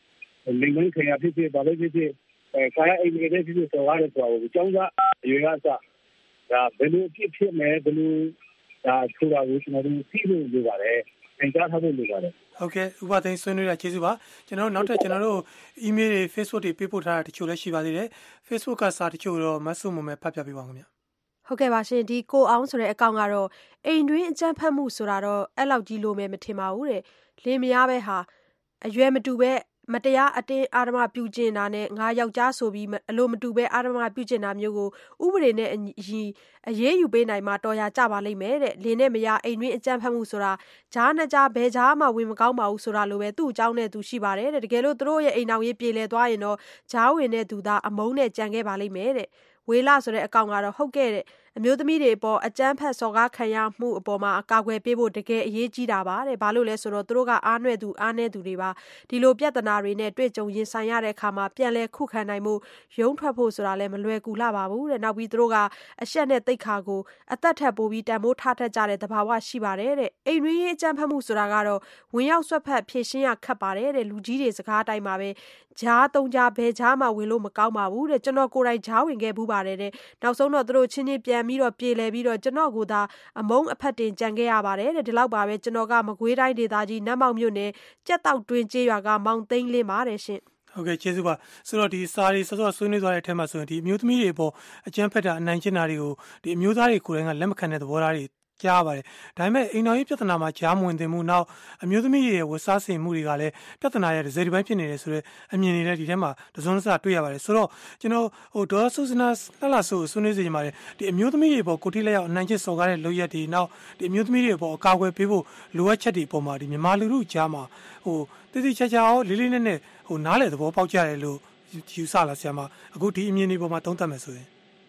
လိမ်မခံရဖြစ်ဖြစ်ဘာလို့ဖြစ်ဖြစ်ခါရအိမ်တွေဖြစ်ဖြစ်ဆိုရတယ်ဆိုတော့ကျောင်းသားအရွယ်ကစဒါဘယ်လိုဖြစ်မယ်ဘယ်လိုဒါဆိုတာကိုကျွန်တော်တို့သိလို့လိုပါတယ်သင်ကြားထားဖို့လိုပါတယ်ဟုတ်ကဲ့ဥပသိန်းဆွေးနွေးတာကျေးဇူးပါကျွန်တော်နောက်ထပ်ကျွန်တော်တို့ email တွေ Facebook တွေပေးပို့ထားတာတချို့လည်းရှိပါသေးတယ် Facebook ကစာတချို့တော့မဆုမမဲ့ဖတ်ပြပေးပါဦးခင်ဗျဟုတ်ကဲ့ပါရှင်ဒီကိုအောင်ဆိုတဲ့အကောင့်ကတော့အိမ်တွင်းအကြမ်းဖက်မှုဆိုတာတော့အဲ့လောက်ကြီးလို့မဲမထင်ပါဘူးတဲ့လင်းမယားပဲဟာအရွယ်မတူပဲမတရားအတင်းအာဓမပြုကျင့်တာနဲ့ငါယောက်ျားဆိုပြီးအလိုမတူပဲအာဓမပြုကျင့်တာမျိုးကိုဥပဒေနဲ့အရေးယူပေးနိုင်မှာတော်ရကြပါလိမ့်မယ်တဲ့လင်းနဲ့မယားအိမ်တွင်းအကြမ်းဖက်မှုဆိုတာဂျားနှစ်ကြားဘယ်ဂျားမှဝင်မကောင်းပါဘူးဆိုတာလိုပဲသူ့အကြောင်းနဲ့သူရှိပါတယ်တဲ့တကယ်လို့သူတို့ရဲ့အိမ်အောင်ရေးပြေလည်သွားရင်တော့ဂျားဝင်တဲ့သူသားအမုန်းနဲ့ကြံခဲ့ပါလိမ့်မယ်တဲ့ဝေလာဆိုတဲ့အကောင့်ကတော့ဟုတ်ကဲ့တဲ့အမျိုးသမီးတွေအပေါ်အကြမ်းဖက်စော်ကားခံရမှုအပေါ်မှာအကာအကွယ်ပေးဖို့တကယ်အရေးကြီးတာပါတဲ့ဘာလို့လဲဆိုတော့သူတို့ကအားနွဲ့သူအားနည်းသူတွေပါဒီလိုပြဿနာတွေနဲ့တွေ့ကြုံရင်ဆိုင်ရတဲ့အခါမှာပြန်လဲခုခံနိုင်မှုရုံးထွက်ဖို့ဆိုတာလည်းမလွယ်ကူလှပါဘူးတဲ့နောက်ပြီးသူတို့ကအရှက်နဲ့တိတ်ခါကိုအသက်ထက်ပိုပြီးတန်ဖိုးထားတတ်ကြတဲ့သဘာဝရှိပါတယ်တဲ့အိမ်တွင်းရေးအကြမ်းဖက်မှုဆိုတာကတော့ဝင်ရောက်ဆွတ်ဖက်ဖြည့်ရှင်းရခက်ပါတယ်တဲ့လူကြီးတွေစကားအတိုင်းပါပဲဂျားသုံးဂျားဘယ်ဂျားမှဝင်လို့မကောင်းပါဘူးတဲ့ကျွန်တော်ကိုယ်တိုင်ဂျားဝင်ခဲ့ဘူးပါတယ်တဲ့နောက်ဆုံးတော့သူတို့ချင်းချင်းပြန်ပြီးတော့ပြေလည်ပြီးတော့ကျွန်တော်ကိုသာအမုန်းအဖက်တင်ကြံခဲ့ရပါတယ်တဲ့ဒီလောက်ပါပဲကျွန်တော်ကမကွေးတိုင်းဒေသကြီးနတ်မောက်မြို့နယ်ကြက်တောက်တွင်ကျေးရွာကမောင်သိန်းလင်းပါတယ်ရှင်ဟုတ်ကဲ့ကျေးဇူးပါဆိုတော့ဒီစာရီစောစောဆွေးနွေးသွားတဲ့အထက်မှာဆိုရင်ဒီအမျိုးသမီးတွေပေါ်အကြမ်းဖက်တာအနိုင်ကျင့်တာတွေကိုဒီအမျိုးသားတွေကိုယ်တိုင်ကလက်မခံတဲ့သဘောထားတွေကြားပါတယ်ဒါပေမဲ့အိမ်တော်ရေးပြဿနာမှာကြားမဝင်သင့်မှုနောက်အမျိုးသမီးတွေရဲ့ဝတ်စားစိမ်မှုတွေကလည်းပြဿနာရဲ့ဇေဒီပိုင်းဖြစ်နေတယ်ဆိုတော့အမြင်တွေလည်းဒီထဲမှာတစုံတစတွေ့ရပါတယ်ဆိုတော့ကျွန်တော်ဒေါ်ဆုစနာလှလှဆိုဆွေးနွေးစီကြပါတယ်ဒီအမျိုးသမီးတွေပေါ်ကိုတိလက်ရောက်အနိုင်ကျင့်စော်ကားတဲ့လုပ်ရက်တွေနောက်ဒီအမျိုးသမီးတွေပေါ်အကာအကွယ်ပေးဖို့လိုအပ်ချက်တွေပေါ်မှာဒီမြန်မာလူထုကြားမှာတိတိကျကျရောလေးလေးနက်နက်နားလေသဘောပေါက်ကြတယ်လို့ယူဆလာဆရာမအခုဒီအမြင်တွေပေါ်မှာသုံးသပ်မယ်ဆိုရင်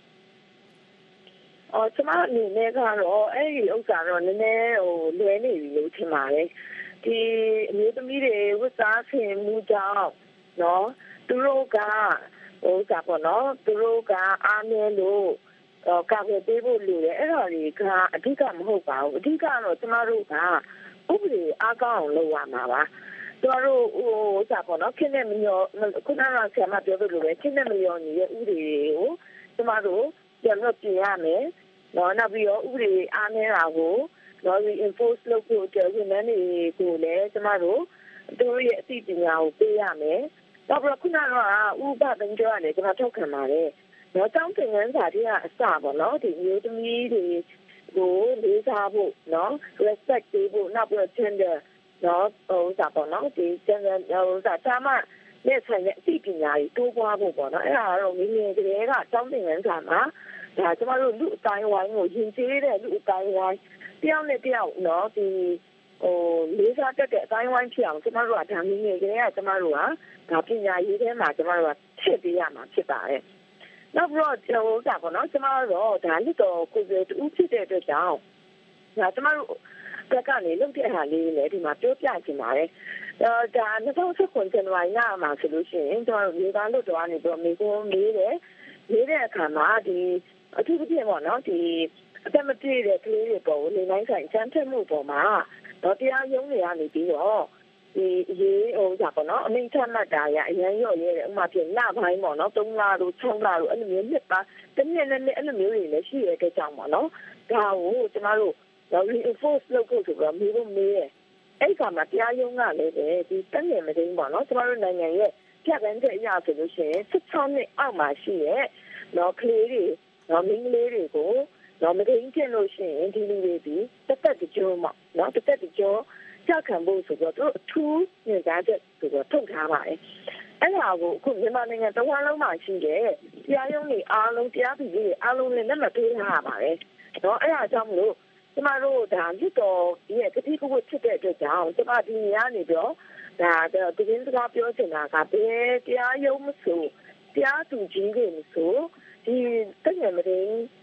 ကျမအနေနဲ့ကတော့အဲ့ဒီဥစ္စာတော့နည်းနည်းလွယ်နေပြီလို့ထင်ပါတယ်ဒီအမျိုးသမီးတွေဝတ်စားဆင်မှုကြောင့်နော်သူတို့ကပေါ့နော်သူတို့ကအားနည်းလို့ကာကွယ်ပေးဖို့လိုတယ်အဲ့ဒါတွေကအဓိကမဟုတ်ပါဘူးအဓိကတော့ကျမတို့ကဥပဒေအားကောင်းအောင်လုပ်ရမှာပါကျမတို့ပေါ့နော်ခင်းနဲ့မလျော်ခုနကဆရာမပြောသလိုပဲခင်းနဲ့မလျော်နေတဲ့ဥပဒေကိုကျမတို့ပြန်လို့ပြင်ရမယ်နောက်ပြီးတော့ဥပဒေအားနည်းတာကိုreinforce လုပ်ဖို့အတွက်ဝန်ထမ်းတွေကိုလည်းကျမတို့သူတို့ရဲ့အသိပညာကိုပေးရမယ်။နောက်ပြီးခုနကဥပဒေကြောင့်လည်းကျမထောက်ခံပါတယ်။ကျောင်းသင်ခန်းစာတွေကအစပေါ့နော်ဒီမျိုးသမီးတွေကိုလေးစားဖို့နော် respect ပေးဖို့နောက်ပြီး gender နော်ပေါ့နော်ဒီ gender ဒါမှနဲ့ဆိုင်တဲ့အသိပညာတွေတိုးပွားဖို့ပေါ့နော်အဲ့ဒါကတော့ငယ်ငယ်ကလေးကကျောင်းသင်ခန်းစာမှာဒါကျမတို့လူအတိုင်းဝိုင်းကိုယဉ်ကျေးတဲ့လူအတိုင်းဝိုင်းတယောက်နဲ့တယောက်နော်ဒီလေးစားတတ်တဲ့အတိုင်းဝိုင်းဖြစ်အောင်ကျမတို့ကဒါငယ်ငယ်ကလေးကကျမတို့ကဒါပညာရေးထဲမှာကျမတို့ကထည့်ပေးရမှာဖြစ်ပါတယ်နောက်ပြီးတော့ပေါ့နော်ကျမတို့ဒါလူတော်ကိုယ်တူဖြစ်တဲ့အတွက်ကြောင့်ဒါကျမတို့ကကနေလုပ်တဲ့ဟာလေးလည်းဒီမှာပြောပြချင်ပါတယ်ဒါ2019 ဇန်နဝါရီလမှာဆိုလို့ရှိရင်ကျမတို့မြေသားလွတ်တော်ကနေပြီးမိကုန်းလေးတဲ့အခါမှာဒီအထူးသဖြင့်ပေါ့နော်ဒီအသက်မပြည့်တဲ့ကလေးတွေပေါ်ကိုနေနိုင်ဆိုင်ချမ်းထက်မှုပေါ်မှာတော့တရားရုံးတွေကနေပြီးတော့ဒီရေးပေါ့နော်အမိန့်ချမှတ်တာရအရင်ရော့ရဲတယ်ဥပမာဖြစ်လပိုင်းပေါ့နော်3လတို့6လတို့အဲ့လိုမျိုးနှစ်ပါတစ်နှစ်နဲ့အဲ့လိုမျိုးတွေလည်းရှိရတဲ့ကြောင့်ပေါ့နော်ဒါကိုကျမတို့reinforce လုပ်ဖို့ဆိုတော့မျိုးလို့မေးတယ်အဲ့ဒီကမှာတရားရုံးကလည်းပဲဒီတက်နေမသိဘူးပေါ့နော်ကျမတို့နိုင်ငံရဲ့ပြပန်းတဲ့အရာဆိုလို့ရှိရင်16နှစ်အောက်မှာရှိရဲ့နော်ကလေးတွေနော်မိန်းကလေးတွေကိုနော်မသိရင်ကျင့်လို့ရှိရင်ဒီလူတွေဒီတက်ကြုံပေါ့နော်တက်ကြုံကြောက်ခံဖို့ဆိုတော့သူအထူးညွှန်ကြားချက်ဆိုတော့ထုတ်ထားပါတယ်အဲ့ဒါကိုအခုမြန်မာနိုင်ငံတစ်ဝန်းလုံးမှာရှိတဲ့တရားရုံးတွေအားလုံးတရားသူကြီးတွေအားလုံးလည်းလက်မှတ်ထိုးထားရပါတယ်နော်အဲ့ဒါကြောင့်မလို့ကျမတို့ဒါလွတ်တော်ရဲ့တတိကဝတ်ဖြစ်တဲ့အတွက်ကြောင့်ကျမဒီနေရာနေတော့ဒါတကယ်စကားပြောချင်တာကဘယ်တရားရုံးမဆိုတရားသူကြီးတွေမဆိုဒီတက်ရမတဲ့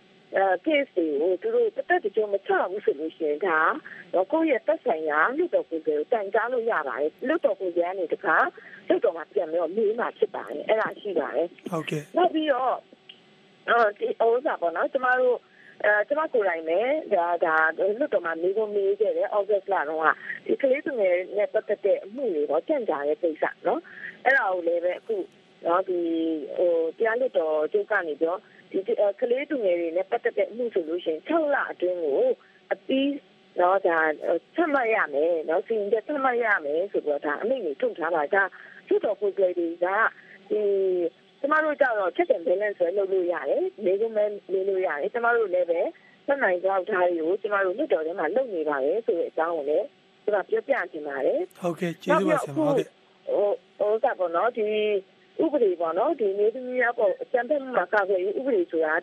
case တွေကိုသူတို့တက်ကြုံမချဘူးဆိုလို့ရှိရင်ဒါတော့ကိုယ့်ရဲ့တက်ဆိုင်ရာလွတ်တော်ကိုတိုင်ကြားလို့ရပါတယ်လွတ်တော်ကိုရနေတခါလွတ်တော်မှာပြန်ပြီးတော့မေးမှဖြစ်ပါတယ်အဲ့ဒါရှိပါတယ်ဟုတ်ကဲ့နောက်ပြီးတော့ဒီပေါ့နော်ကျမတို့ကျမကိုယ်တိုင်လည်းဒါလွတ်တော်မှာမိကုန်မေးခဲ့တယ်ဩဂတ်စ်လတော့ဒီကလေးသူငယ်နဲ့ပတ်သက်တဲ့အမှုတွေတော့ကြံ့ကြာတဲ့ကိစ္စနော်အဲ့ဒါကိုလည်းပဲအခုနော်ဒီတရားလွတ်တော်ကျုပ်ကနေပြောဒီကလေးသူငယ်တွေနဲ့ပတ်သက်တဲ့အမှုဆိုလို့ရှိရင်6 လအတွင်းကိုအပြီးနော်ဒါဆက်မှတ်ရမယ်နော်စီရင်ချက်ဆက်မှတ်ရမယ်ဆိုတော့ဒါအမိန့်ကိုထုတ်ထားတာဒါလွတ်တော်ကိုယ်စားလှယ်တွေကဒီကျမတို့ကြောက်တော့ check and balance ဆွဲလုပ်လို့ရတယ်လေကုန်မဲ့လေးလို့ရတယ်ကျမတို့လည်းပဲဆက်နိုင်ကြောက်ထားတွေကိုကျမတို့လွတ်တော်ထဲမှာလုပ်နေပါတယ်ဆိုတဲ့အကြောင်းကိုလည်းကျမပြောပြချင်ပါတယ်ဟုတ်ကဲ့ကျေးဇူးပါဆရာမဟုတ်ကဲ့ကပေါ့နော်ဒီဥပဒေပေါ့နော်ဒီနေသမီးများပေါ့အကြံပေးမှာကာကွယ်ရေးဥပဒေဆိုတာ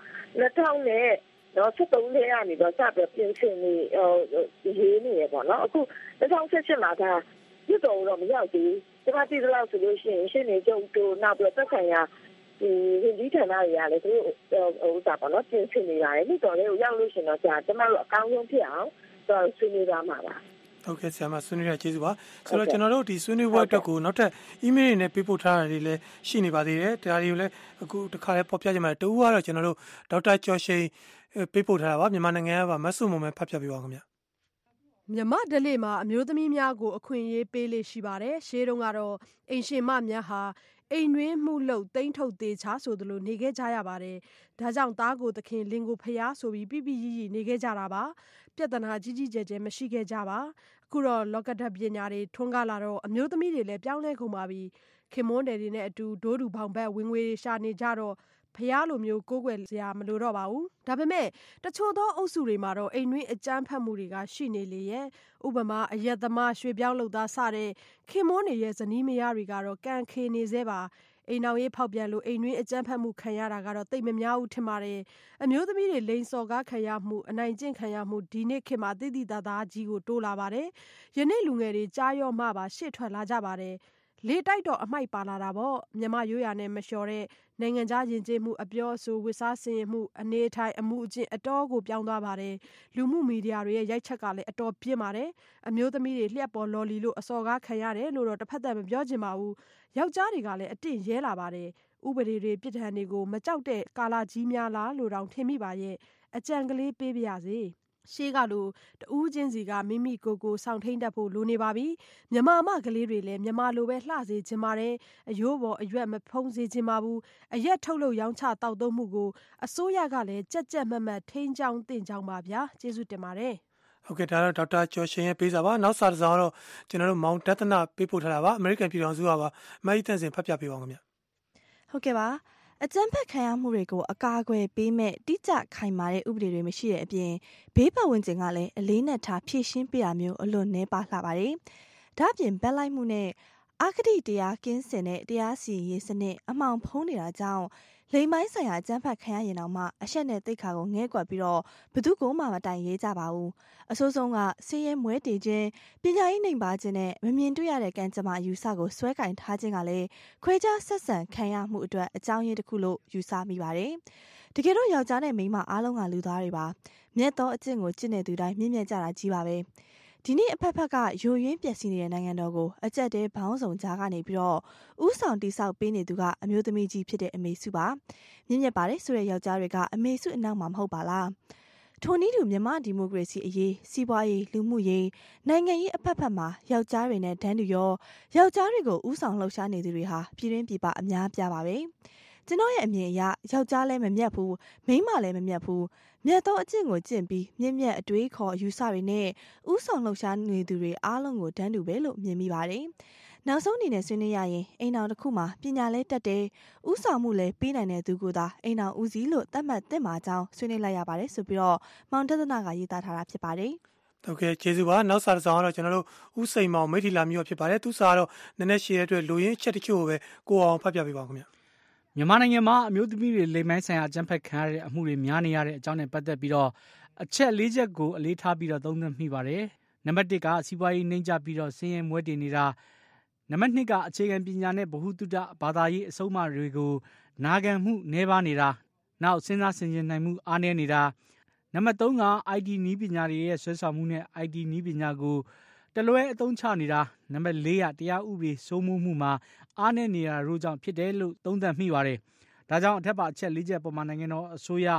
2000နဲ့တော့73လေးကနေတော့စပြီးပြင်ဆင်နေရေးနေရပေါ့နော်အခု2018မှာဒါလွတ်တော်တော့မရောက်သေးကျမသိသလောက်ဆိုလို့ရှိရင်ရှင်းနေကြတို့နောက်ပြီးသက်ဆိုင်ရာဒီဝန်ကြီးဌာနတွေကလည်းသူတို့ပေါ့နော်ပြင်ဆင်နေပါတယ်လွတ်တော်လေးကိုရောက်လို့ရှိရင်တော့ကျမတို့အကောင်းဆုံးဖြစ်အောင်တော့ဆွေးနွေးပါမှာပါဟုတ်ကဲ့ဆရာမဆွေးနွေးရကျေးဇူးပါဆိုတော့ကျွန်တော်တို့ဒီဆွေးနွေးပွဲအတွက်ကိုနောက်ထပ် email တွေနဲ့ပေးပို့ထားတာတွေလည်းရှိနေပါသေးတယ်ဒါတွေကိုလည်းအခုတစ်ခါလေးပေါ်ပြကြမှာတူကတော့ကျွန်တော်တို့ဒေါက်တာကျော်ရှိန်ပေးပို့ထားတာပါမြန်မာနိုင်ငံကပါမဆုမုံပဲဖတ်ပြပေးပါခင်ဗျမြမဒလေးမှာအမျိုးသမီးများကိုအခွင့်အရေးပေးလေရှိပါတယ်ရှေးတုန်းကတော့အိမ်ရှင်မများဟာအိမ်တွင်းမှုလုပ်တိမ့်ထုတ်သေးချဆိုသလိုနေခဲ့ကြရပါတယ်ဒါကြောင့်သားကိုသခင်လင်ကိုဖျားဆိုပြီးပြပြရီနေခဲ့ကြတာပါပြဿနာကြီးကြီးကျယ်ကျယ်မရှိခဲ့ကြပါအခုတော့လောကဓာတ်ပညာတွေထွန်းကားလာတော့အမျိုးသမီးတွေလည်းပြောင်းလဲကုန်ပါပြီခင်မွန်းတယ်တွေနဲ့အတူဒိုးတူပေါင်ဘက်ဝင်ငွေရှာနေကြတော့ဖျားလိုမျိုးကိုးကွယ်စရာမလိုတော့ပါဘူးဒါပေမဲ့တချို့သောအုပ်စုတွေမှာတော့အိမ်တွင်းအကြမ်းဖက်မှုတွေကရှိနေလေရဲ့ဥပမာအရက်သမားရွှေပြောင်းလုပ်သားစတဲ့ခင်မွန်းတွေရဲ့ဇနီးမယားတွေကတော့ကံခေနေသေးပါအိမ်အောင်ရေးဖောက်ပြန်လို့အိမ်တွင်းအကြမ်းဖက်မှုခံရတာကတော့တိတ်မများဘူးထင်ပါတယ်အမျိုးသမီးတွေလိန်စော်ကားခံရမှုအနိုင်ကျင့်ခံရမှုဒီနေ့ခေတ်မှာတိတိတသားကြီးကိုတိုးလာပါတယ်ယနေ့လူငယ်တွေကြားရောမှပါရှေ့ထွက်လာကြပါတယ်လေတိုက်တော့အမိုက်ပါလာတာပေါ့မြမရိုးရာနဲ့မလျှော်တဲ့နိုင်ငံခြားယဉ်ကျေးမှုအပြောအဆိုဝစ်စားစင်မှုအနေထိုင်အမှုအကျင့်အတော်ကိုပြောင်းသွားပါတယ်လူမှုမီဒီယာတွေရဲ့ရိုက်ချက်ကလည်းအတော်ပြင်းပါတယ်အမျိုးသမီးတွေလျှက်ပေါ်လော်လီလို့အစော်ကားခံရတယ်လို့တော့တစ်ဖက်သက်မပြောချင်ပါဘူးယောက်ျားတွေကလည်းအတင့်ရဲလာပါတယ်ဥပဒေတွေပြစ်ဒဏ်တွေကိုမကြောက်တဲ့ကာလကြီးများလားလို့တောင်ထင်မိပါရဲ့အကြံကလေးပေးပါရစေရှေးကလိုတူးချင်းစီကမိမိကိုဆောင်ထိန်တတ်ဖို့လိုနေပါပြီမြမမကလေးတွေလည်းမြမလိုပဲလှစေခြင်းပါတယ်အယိုးပေါ်အရွက်မဖုံးစေခြင်းပါဘူးအရက်ထုတ်လို့ရောင်းချတောက်သုံးမှုကိုအစိုးရကလည်းကြက်ကြက်မတ်မတ်ထိန်းချောင်းတင်ချောင်းပါဗျာကျေးဇူးတင်ပါတယ်ဟုတ်ကဲ့ဒါတော့ဒေါက်တာကျော်ရှင်ရဲ့ပေးစာပါနောက်စာတစ်စောင်းတော့ကျွန်တော်တို့မောင်ဒသနာပေးပို့ထားတာပါအမေရိကန်ပြည်ထောင်စုကပါမိုင်းတန်စင်ဖတ်ပြပေးပါဦးခင်ဗျဟုတ်ကဲ့ပါအကြမ်းဖက်ခံရမှုတွေကိုအကာအကွယ်ပေးမဲ့တိကျခိုင်မာတဲ့ဥပဒေတွေမရှိတဲ့အပြင်ဘေးပတ်ဝန်းကျင်ကလည်းအလေးနက်ထားဖြည့်ရှင်းပေးရမျိုးအလွန်နှဲပါလှပါတယ်။ဒါ့အပြင်ဘက်လိုက်မှုနဲ့အဂတိတရားကင်းစင်တဲ့တရားစီရင်ရေးစနစ်အမှောင်ဖုံးနေတာကြောင့်လိမ်ပိုင်းဆိုင်ရာအကြမ်းဖက်ခံရရင်တော့မှအရှက်နဲ့တိတ်ခါကိုငဲကွက်ပြီးတော့ဘသူကိုမှမတိုင်ရဲကြပါဘူး။အဆိုးဆုံးကဆင်းရဲမွဲတေခြင်းပညာရေးနှိမ်ပါခြင်းနဲ့မမြင်တွေ့ရတဲ့ကံကြမ္မာယူဆကိုဆွဲကင်ထားခြင်းကလည်းခွဲခြားဆက်ဆံခံရမှုအတွက်အကြောင်းရင်းတစ်ခုလို့ယူဆမိပါတယ်။တကယ်တော့ယောက်ျားနဲ့မိန်းမအားလုံးကလူသားတွေပါ။မြတ်သောအကျင့်ကိုကျင့်တဲ့သူတိုင်းမြင့်မြတ်ကြတာကြီးပါပဲ။ဒီနေ့အဖက်ဖက်ကယိုယွင်းပျက်စီးနေတဲ့နိုင်ငံတော်ကိုအကြက်တဲဘောင်းဆောင်ကြားကနေပြီးတော့ဥဆောင်တိဆောက်ပေးနေသူကအမျိုးသမီးကြီးဖြစ်တဲ့အမေစုပါမြင့်မြတ်ပါတယ်ဆိုတဲ့ယောက်ျားတွေကအမေစုအနောက်မှာမဟုတ်ပါလားထိုနည်းတူမြန်မာဒီမိုကရေစီအရေးစီးပွားရေးလူမှုရေးနိုင်ငံရေးအဖက်ဖက်မှာယောက်ျားတွေနဲ့တန်းတူရောယောက်ျားတွေကိုဥဆောင်လှုပ်ရှားနေသူတွေဟာပြည်တွင်းပြည်ပအများပြပါပဲကျွန်တော်ရဲ့အမြင်အရယောက်ျားလည်းမမြတ်ဘူးမိန်းမလည်းမမြတ်ဘူးမြတ်သောအကျင့်ကိုကျင့်ပြီးမြင့်မြတ်အတွေးခေါ်ယူဆတွေနဲ့ဥဆောင်လှုပ်ရှားနေသူတွေအားလုံးကိုတန်းတူပဲလို့မြင်မိပါတယ်။နောက်ဆုံးအနေနဲ့ဆွေးနွေးရရင်အိမ်တော်တစ်ခုမှာပညာလဲတက်တယ်ဥဆောင်မှုလဲပေးနိုင်တဲ့သူကိုသာအိမ်တော်ဦးစီးလို့သတ်မှတ်သင့်ပါကြောင်းဆွေးနွေးလိုက်ရပါတယ်ဆိုပြီးတော့မောင်တသနာကရေးသားထားတာဖြစ်ပါတယ်။ဟုတ်ကဲ့ကျေးဇူးပါနောက်စာတစ်စောင်းကတော့ကျွန်တော်တို့ဦးစိန်မောင်မိထီလာမျိုးဖြစ်ပါတယ်သူစာကတော့နည်းနည်းရှည်တဲ့အတွက်လူရင်းချက်တချို့ကိုပဲကိုအောင်ဖတ်ပြပေးပါဦးခင်ဗျာမြန်မာနိုင်ငံမှာအမျိုးသမီးတွေလိမ်မိုင်းဆိုင်ရာအကြမ်းဖက်ခံရတဲ့အမှုတွေများနေရတဲ့အကြောင်းနဲ့ပတ်သက်ပြီးတော့အချက်၄ချက်ကိုအလေးထားပြီးတော့သုံးသပ်မိပါတယ်။နံပါတ်1ကစီးပွားရေးနှိမ့်ကျပြီးတော့ဆင်းရဲမွဲတေနေတာနံပါတ်2ကအခြေခံပညာနဲ့ဗဟုသုတဘာသာရေးအဆုံးအမတွေကိုနာခံမှုနှဲပါနေတာနောက်စဉ်းစားဆင်ခြင်နိုင်မှုအားနည်းနေတာနံပါတ်3က IT နည်းပညာတွေရဲ့ဆွဲဆောင်မှုနဲ့ IT နည်းပညာကိုတလွဲအသုံးချနေတာနံပါတ်4ကတရားဥပဒေစိုးမိုးမှုမှာအားနည်းနေတာတို့ကြောင့်ဖြစ်တယ်လို့သုံးသပ်မိပါတယ်။ဒါကြောင့်အထက်ပါအချက်၄ချက်ပေါ်မှာနိုင်ငံတော်အစိုးရ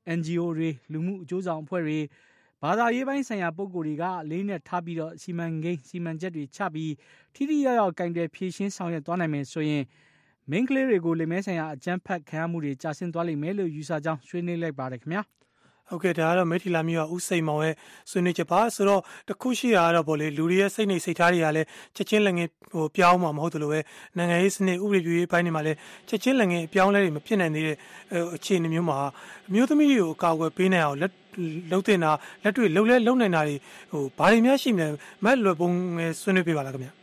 NGO တွေလူမှုအကျိုးဆောင်အဖွဲ့တွေဘာသာရေးပိုင်းဆိုင်ရာပုဂ္ဂိုလ်တွေကလေးနဲ့ထားပြီးတော့စီမံကိန်းစီမံချက်တွေချပြီးထိထိရောက်ရောက်ကင်တယ်ဖြည့်ရှင်းဆောင်ရွက်သွားနိုင်မယ်ဆိုရင်မင်းကလေးတွေကိုလိမ်မဲဆိုင်ရာအကြမ်းဖက်ခံရမှုတွေကြာဆင်းသွားလိမ့်မယ်လို့ယူဆကြောင်းဆွေးနွေးလိုက်ပါတယ်ခင်ဗျာဟုတ်ကဲ့ဒါကတော့မေထီလာမျိုးကဥစိန်မောင်ရဲ့ဆွေးနွေးချက်ပါဆိုတော့တခုရှိတာကတော့ဗောလေလူတွေရဲ့စိတ်နေစိတ်ထားတွေကလည်းချက်ချင်းလည်းငယ်ပြောင်းမှာမဟုတ်သလိုပဲနိုင်ငံရေးစနစ်ဥပဒေပြုရေးပိုင်းတွေမှာလည်းချက်ချင်းလည်းငယ်ပြောင်းလဲတွေမဖြစ်နိုင်သေးတဲ့အခြေအနေမျိုးမှာအမျိုးသမီးတွေကိုအကာအကွယ်ပေးနိုင်အောင်လုံးတင်တာလက်တွေ့လုံးလဲလုံးနိုင်တာတွေဘာတွေများရှိမလဲမက်လွယ်ပုံငယ်ဆွေးနွေးပေးပါလားခင်ဗျာ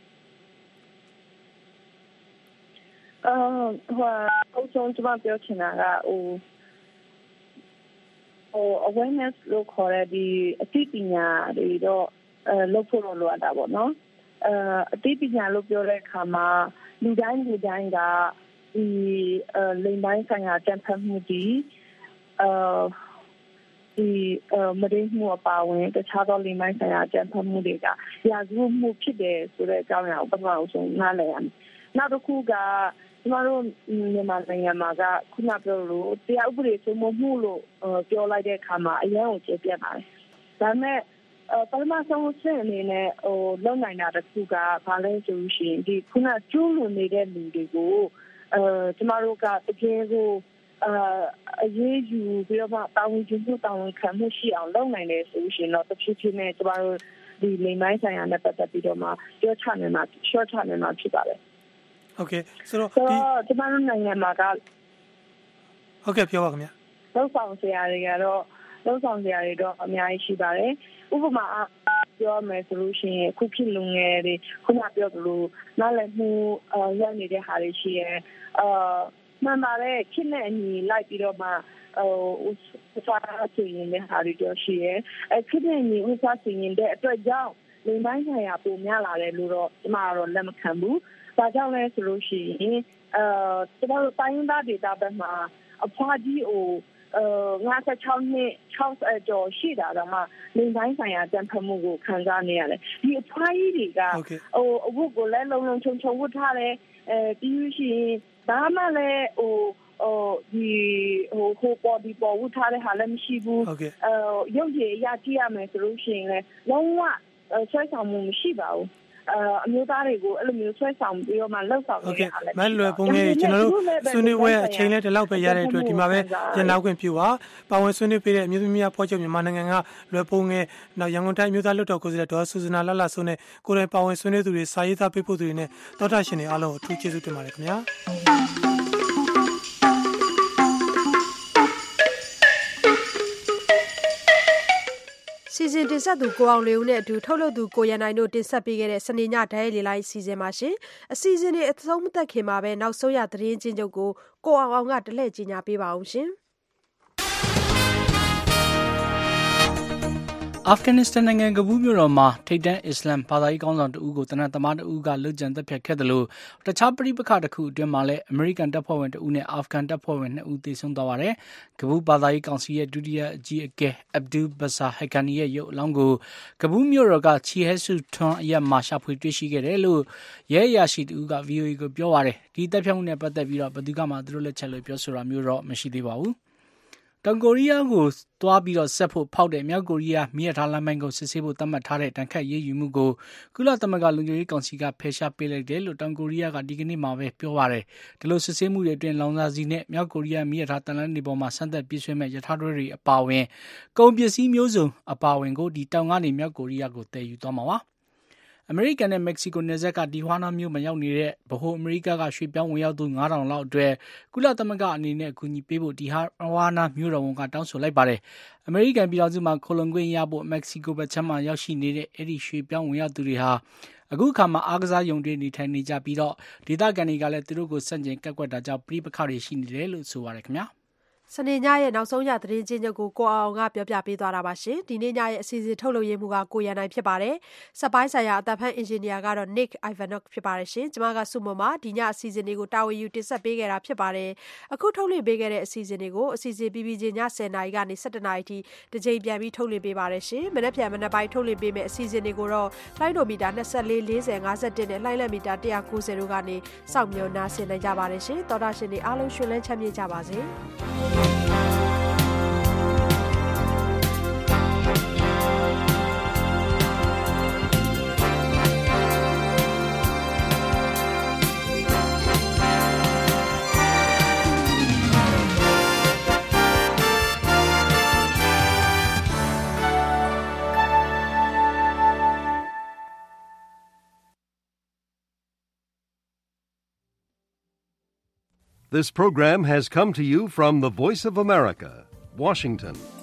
ဟိုအဆုံးကျွန်မပြောချင်တာကawareness လို့ခေါ်တဲ့ဒီအသိပညာတွေတော့လုပ်ဖို့လိုအပ်တာပေါ့နော်အသိပညာလို့ပြောတဲ့အခါမှာလူတိုင်းကဒီလိမ်ပိုင်းဆိုင်ရာကြံဖတ်မှုဒီမရင်းမှုအပါဝင်တခြားသောလိမ်ပိုင်းဆိုင်ရာကြံဖတ်မှုတွေကရာဇဝတ်မှုဖြစ်တယ်ဆိုတဲ့အကြောင်းအရာကိုပထမဆုံးနားလည်ရမယ်နောက်တစ်ခုကကျမတို့မြန်မာနိုင်ငံမှာကခုနပြောလို့တရားဥပဒေစိုးမိုးမှုလို့ပြောလိုက်တဲ့အခါမှာအရင်ကကျေပြတ်ပါတယ်။ဒါပေမဲ့ပထမဆုံးအဆင့်အနေနဲ့လုံနိုင်တာတစ်ခုကဘာလဲဆိုရှင်ဒီခုနကျူးလွန်နေတဲ့လူတွေကိုကျမတို့ကတကယ်ကိုအရေးယူပြီးတော့တာဝန်ယူမှုတာဝန်ခံမှုရှိအောင်လုပ်နိုင်တယ်ဆိုရှင်တော့တစ်ဖြည်းဖြည်းနဲ့ကျမတို့ဒီလိမ်ပိုင်းဆိုင်ရာနဲ့ပတ်သက်ပြီးတော့မှပြောချနိုင်မှာဖြစ်ပါတယ်။ဟုတ်ကဲ့ဆိုတော့ကျမတို့နိုင်ငံမှာကဟုတ်ကဲ့ပြောပါခင်ဗျာလုံဆောင်စရာတွေတော့အများကြီးရှိပါတယ်ဥပမာပြောမယ်ဆိုလို့ရှိရင်ခုခေတ်လူငယ်တွေခုနပြောသလိုနားလည်မှုရောက်နေတဲ့ဟာတွေရှိရဲမှန်ပါတယ်ခေတ်နဲ့အညီလိုက်ပြီးတော့မှဥစားစီရင်တဲ့ဟာတွေတော့ရှိရဲခေတ်နဲ့အညီဥစားစီရင်တဲ့အတွက်ကြောင့်လိမ်ပိုင်းဆိုင်ရာပုံများလာတယ်လို့တော့ကျမကတော့လက်မခံဘူးဒါကြောင့်လဲဆိုလို့ရှိရင်ကျွန်တော်တို့တိုင်းသားဒေတာဘက်မှာအဖွားကြီးကို56နှစ်60ကျော်ရှိတာတော့မှလိမ်ပိုင်းဆိုင်ရာတန်ဖတ်မှုကိုခံစားနေရတယ်ဒီအဖွားကြီးတွေကအဝတ်ကိုလည်းလုံလုံခြုံခြုံဝတ်ထားတယ်ပြီးရှိရင်ဒါမှလည်းဒီပေါ်ဒီပေါ်ဝတ်ထားတဲ့ဟာလည်းမရှိဘူးရုပ်ရည်အရာကြည့်ရမယ်ဆိုလို့ရှိရင်လည်းလုံးဝဆွဲဆောင်မှုမရှိပါဘူးအမျိုးသားတွေကိုအဲ့လိုမျိုးဆွဲဆောင်ပြီးတော့မှလှုပ်ဆောင်နေတာလည်းမလွယ်ပုံငယ်ကျွန်တော်တို့ဆွေးနွေးပွဲအချိန်လေးဒီလောက်ပဲရတဲ့အတွက်ဒီမှာပဲရန်နောက်ခွင့်ပြုပါဝင်ဆွေးနွေးပေးတဲ့အမျိုးသမီးများဖွဲ့ချုပ်မြန်မာနိုင်ငံကလွယ်ပုံငယ်နောက်ရန်ကုန်တိုင်းမျိုးသားလွှတ်တော်ကိုယ်စားလှယ်ဒေါ်စုစနာလှဆိုနဲ့ကိုယ်တိုင်ပါဝင်ဆွေးနွေးသူတွေစာရေးသားပေးဖို့သူတွေနဲ့တောတာရှင်တွေအားလုံးကိုအထူးကျေးဇူးတင်ပါတယ်ခင်ဗျာစီစဉ်တင်ဆက်သူကိုအောင်လေးဦးနဲ့အတူထုတ်လုပ်သူကိုရန်နိုင်တို့တင်ဆက်ပေးခဲ့တဲ့စနေညဓာတ်ရိုက်လေလိုင်းစီစဉ်ပါရှင်အစီအစဉ်တွေအဆုံးမသက်ခင်မှာပဲနောက်ဆုံးရသတင်းချင်းချုပ်ကိုအောင်ကတလှည့်ကြီးညာပေးပါအောင်ရှင်အာဖဂန်နစ္စတန်နိုင်ငံကဘူးမြို့တော်မှာထိပ်တန်းအစ္စလမ်ဘာသာရေးခေါင်းဆောင်တဦးကိုတနက်သမားတဦးကလွတ်ကြံတပ်ဖြတ်ခဲ့တယ်လို့တခြားပဋိပက္ခတစ်ခုအတွင်းမှာလည်းအမေရိကန်တပ်ဖွဲ့ဝင်တဦးနဲ့အာဖဂန်တပ်ဖွဲ့ဝင်2ဦးသေဆုံးသွားပါတယ်။ကဘူးဘာသာရေးကောင်စီရဲ့ဒုတိယအကြီးအကဲအဗ်ဒူဘဆာဟက်ကန်နီရဲ့ရုပ်အလောင်းကိုကဘူးမြို့တော်ကချီဟဲဆူထွန်းအရက်မှာရှာဖွေတွေ့ရှိခဲ့တယ်လို့ရဲအရာရှိတဦးက VOA ကိုပြောပါတယ်။ဒီတပ်ဖြတ်မှုနဲ့ပတ်သက်ပြီးတော့ဘယ်သူမှသူတို့လက်ချက်လို့ပြောဆိုတာမျိုးတော့မရှိသေးပါဘူး။တောင်ကိုရီးယားကိုသွားပြီးတော့ဆက်ဖို့ဖောက်တဲ့မြောက်ကိုရီးယားမိရထားလမ်းပိုင်းကိုစစ်ဆေးဖို့သတ်မှတ်ထားတဲ့တန်ခတ်ရေးယူမှုကိုကုလသမဂ္ဂလုံခြုံရေးကောင်စီကဖယ်ရှားပေးလိုက်တယ်လို့တောင်ကိုရီးယားကဒီကနေ့မှပဲပြောပါတယ်။ဒီလိုစစ်ဆေးမှုတွေအတွင်းလောင်စာဆီနဲ့မြောက်ကိုရီးယားမိရထားတန်လန်းတွေပေါ်မှာဆန်းသက်ပြည့်စွဲမဲ့ရထားတွေအပါအဝင်ကုန်ပစ္စည်းမျိုးစုံအပါအဝင်ကိုဒီတောင်ကနေမြောက်ကိုရီးယားကိုတည်ယူသွားမှာပါ။အမေရိကန်နဲ့မက္ကဆီကိုနယ်စပ်ကတီဟွာနာမြို့မှာရောက်နေတဲ့ဗဟိုအမေရိကကရွှေ့ပြောင်းဝင်ရောက်သူ9000လောက်အတွက်ကုလသမဂ္ဂအနေနဲ့အကူအညီပေးဖို့တီဟွာနာမြို့တော်ဝန်ကတောင်းဆိုလိုက်ပါတယ်။အမေရိကန်ပြည်ထောင်စုမှာခိုလုံခွင့်ရဖို့မက္ကဆီကိုဘက်ခြမ်းမှာရောက်ရှိနေတဲ့အဲ့ဒီရွှေ့ပြောင်းဝင်ရောက်သူတွေဟာအခုအခါမှာအားကစားရုံတွေနေထိုင်နေကြပြီးတော့ဒေသခံတွေကလည်းသူတို့ကိုစန့်ကျင်ကန့်ကွက်တာကြောင့်ပြည်ပခါတွေရှိနေတယ်လို့ဆိုပါတယ်ခင်ဗျာ။စနေညရဲ့နောက်ဆုံးရသတင်းချင်းချုပ်ကိုအောင်ကပြောပြပေးသွားတာပါရှင်ဒီနေ့ညရဲ့အစီအစဉ်ထုတ်လုပ်ရေးမှုကကိုရန်နိုင်ဖြစ်ပါတယ်စက်ပိုင်းဆိုင်ရာအသက်ဖန်အင်ဂျင်နီယာကတော့ Nick Ivanov ဖြစ်ပါတယ်ရှင်ကျွန်မကစုမမဒီညအစီအစဉ်လေးကိုတာဝန်ယူတင်ဆက်ပေးခဲ့တာဖြစ်ပါတယ်အခုထုတ်လွှင့်ပေးခဲ့တဲ့အစီအစဉ်လေးကိုအစီအစဉ်ပြီးပြီးချင်းည10:00 နာရီကနေ17:00 နာရီထိတစ်ချိန်ပြန်ပြီးထုတ်လွှင့်ပေးပါတယ်ရှင်မနေ့ပြန်မနေ့ပိုင်းထုတ်လွှင့်ပေးမယ့်အစီအစဉ်လေးကိုတော့လိုင်းဒိုမီတာ24 40 51နဲ့လိုင်းလက်မီတာ190တို့ကနေစောင့်မျှော်နားဆင်နိုင်ကြပါတယ်ရှင်တော်တာရှင်တွေအားလုံးရှင်လန်းချမ်းမြေ့ကြပါစေ This program has come to you from the Voice of America, Washington.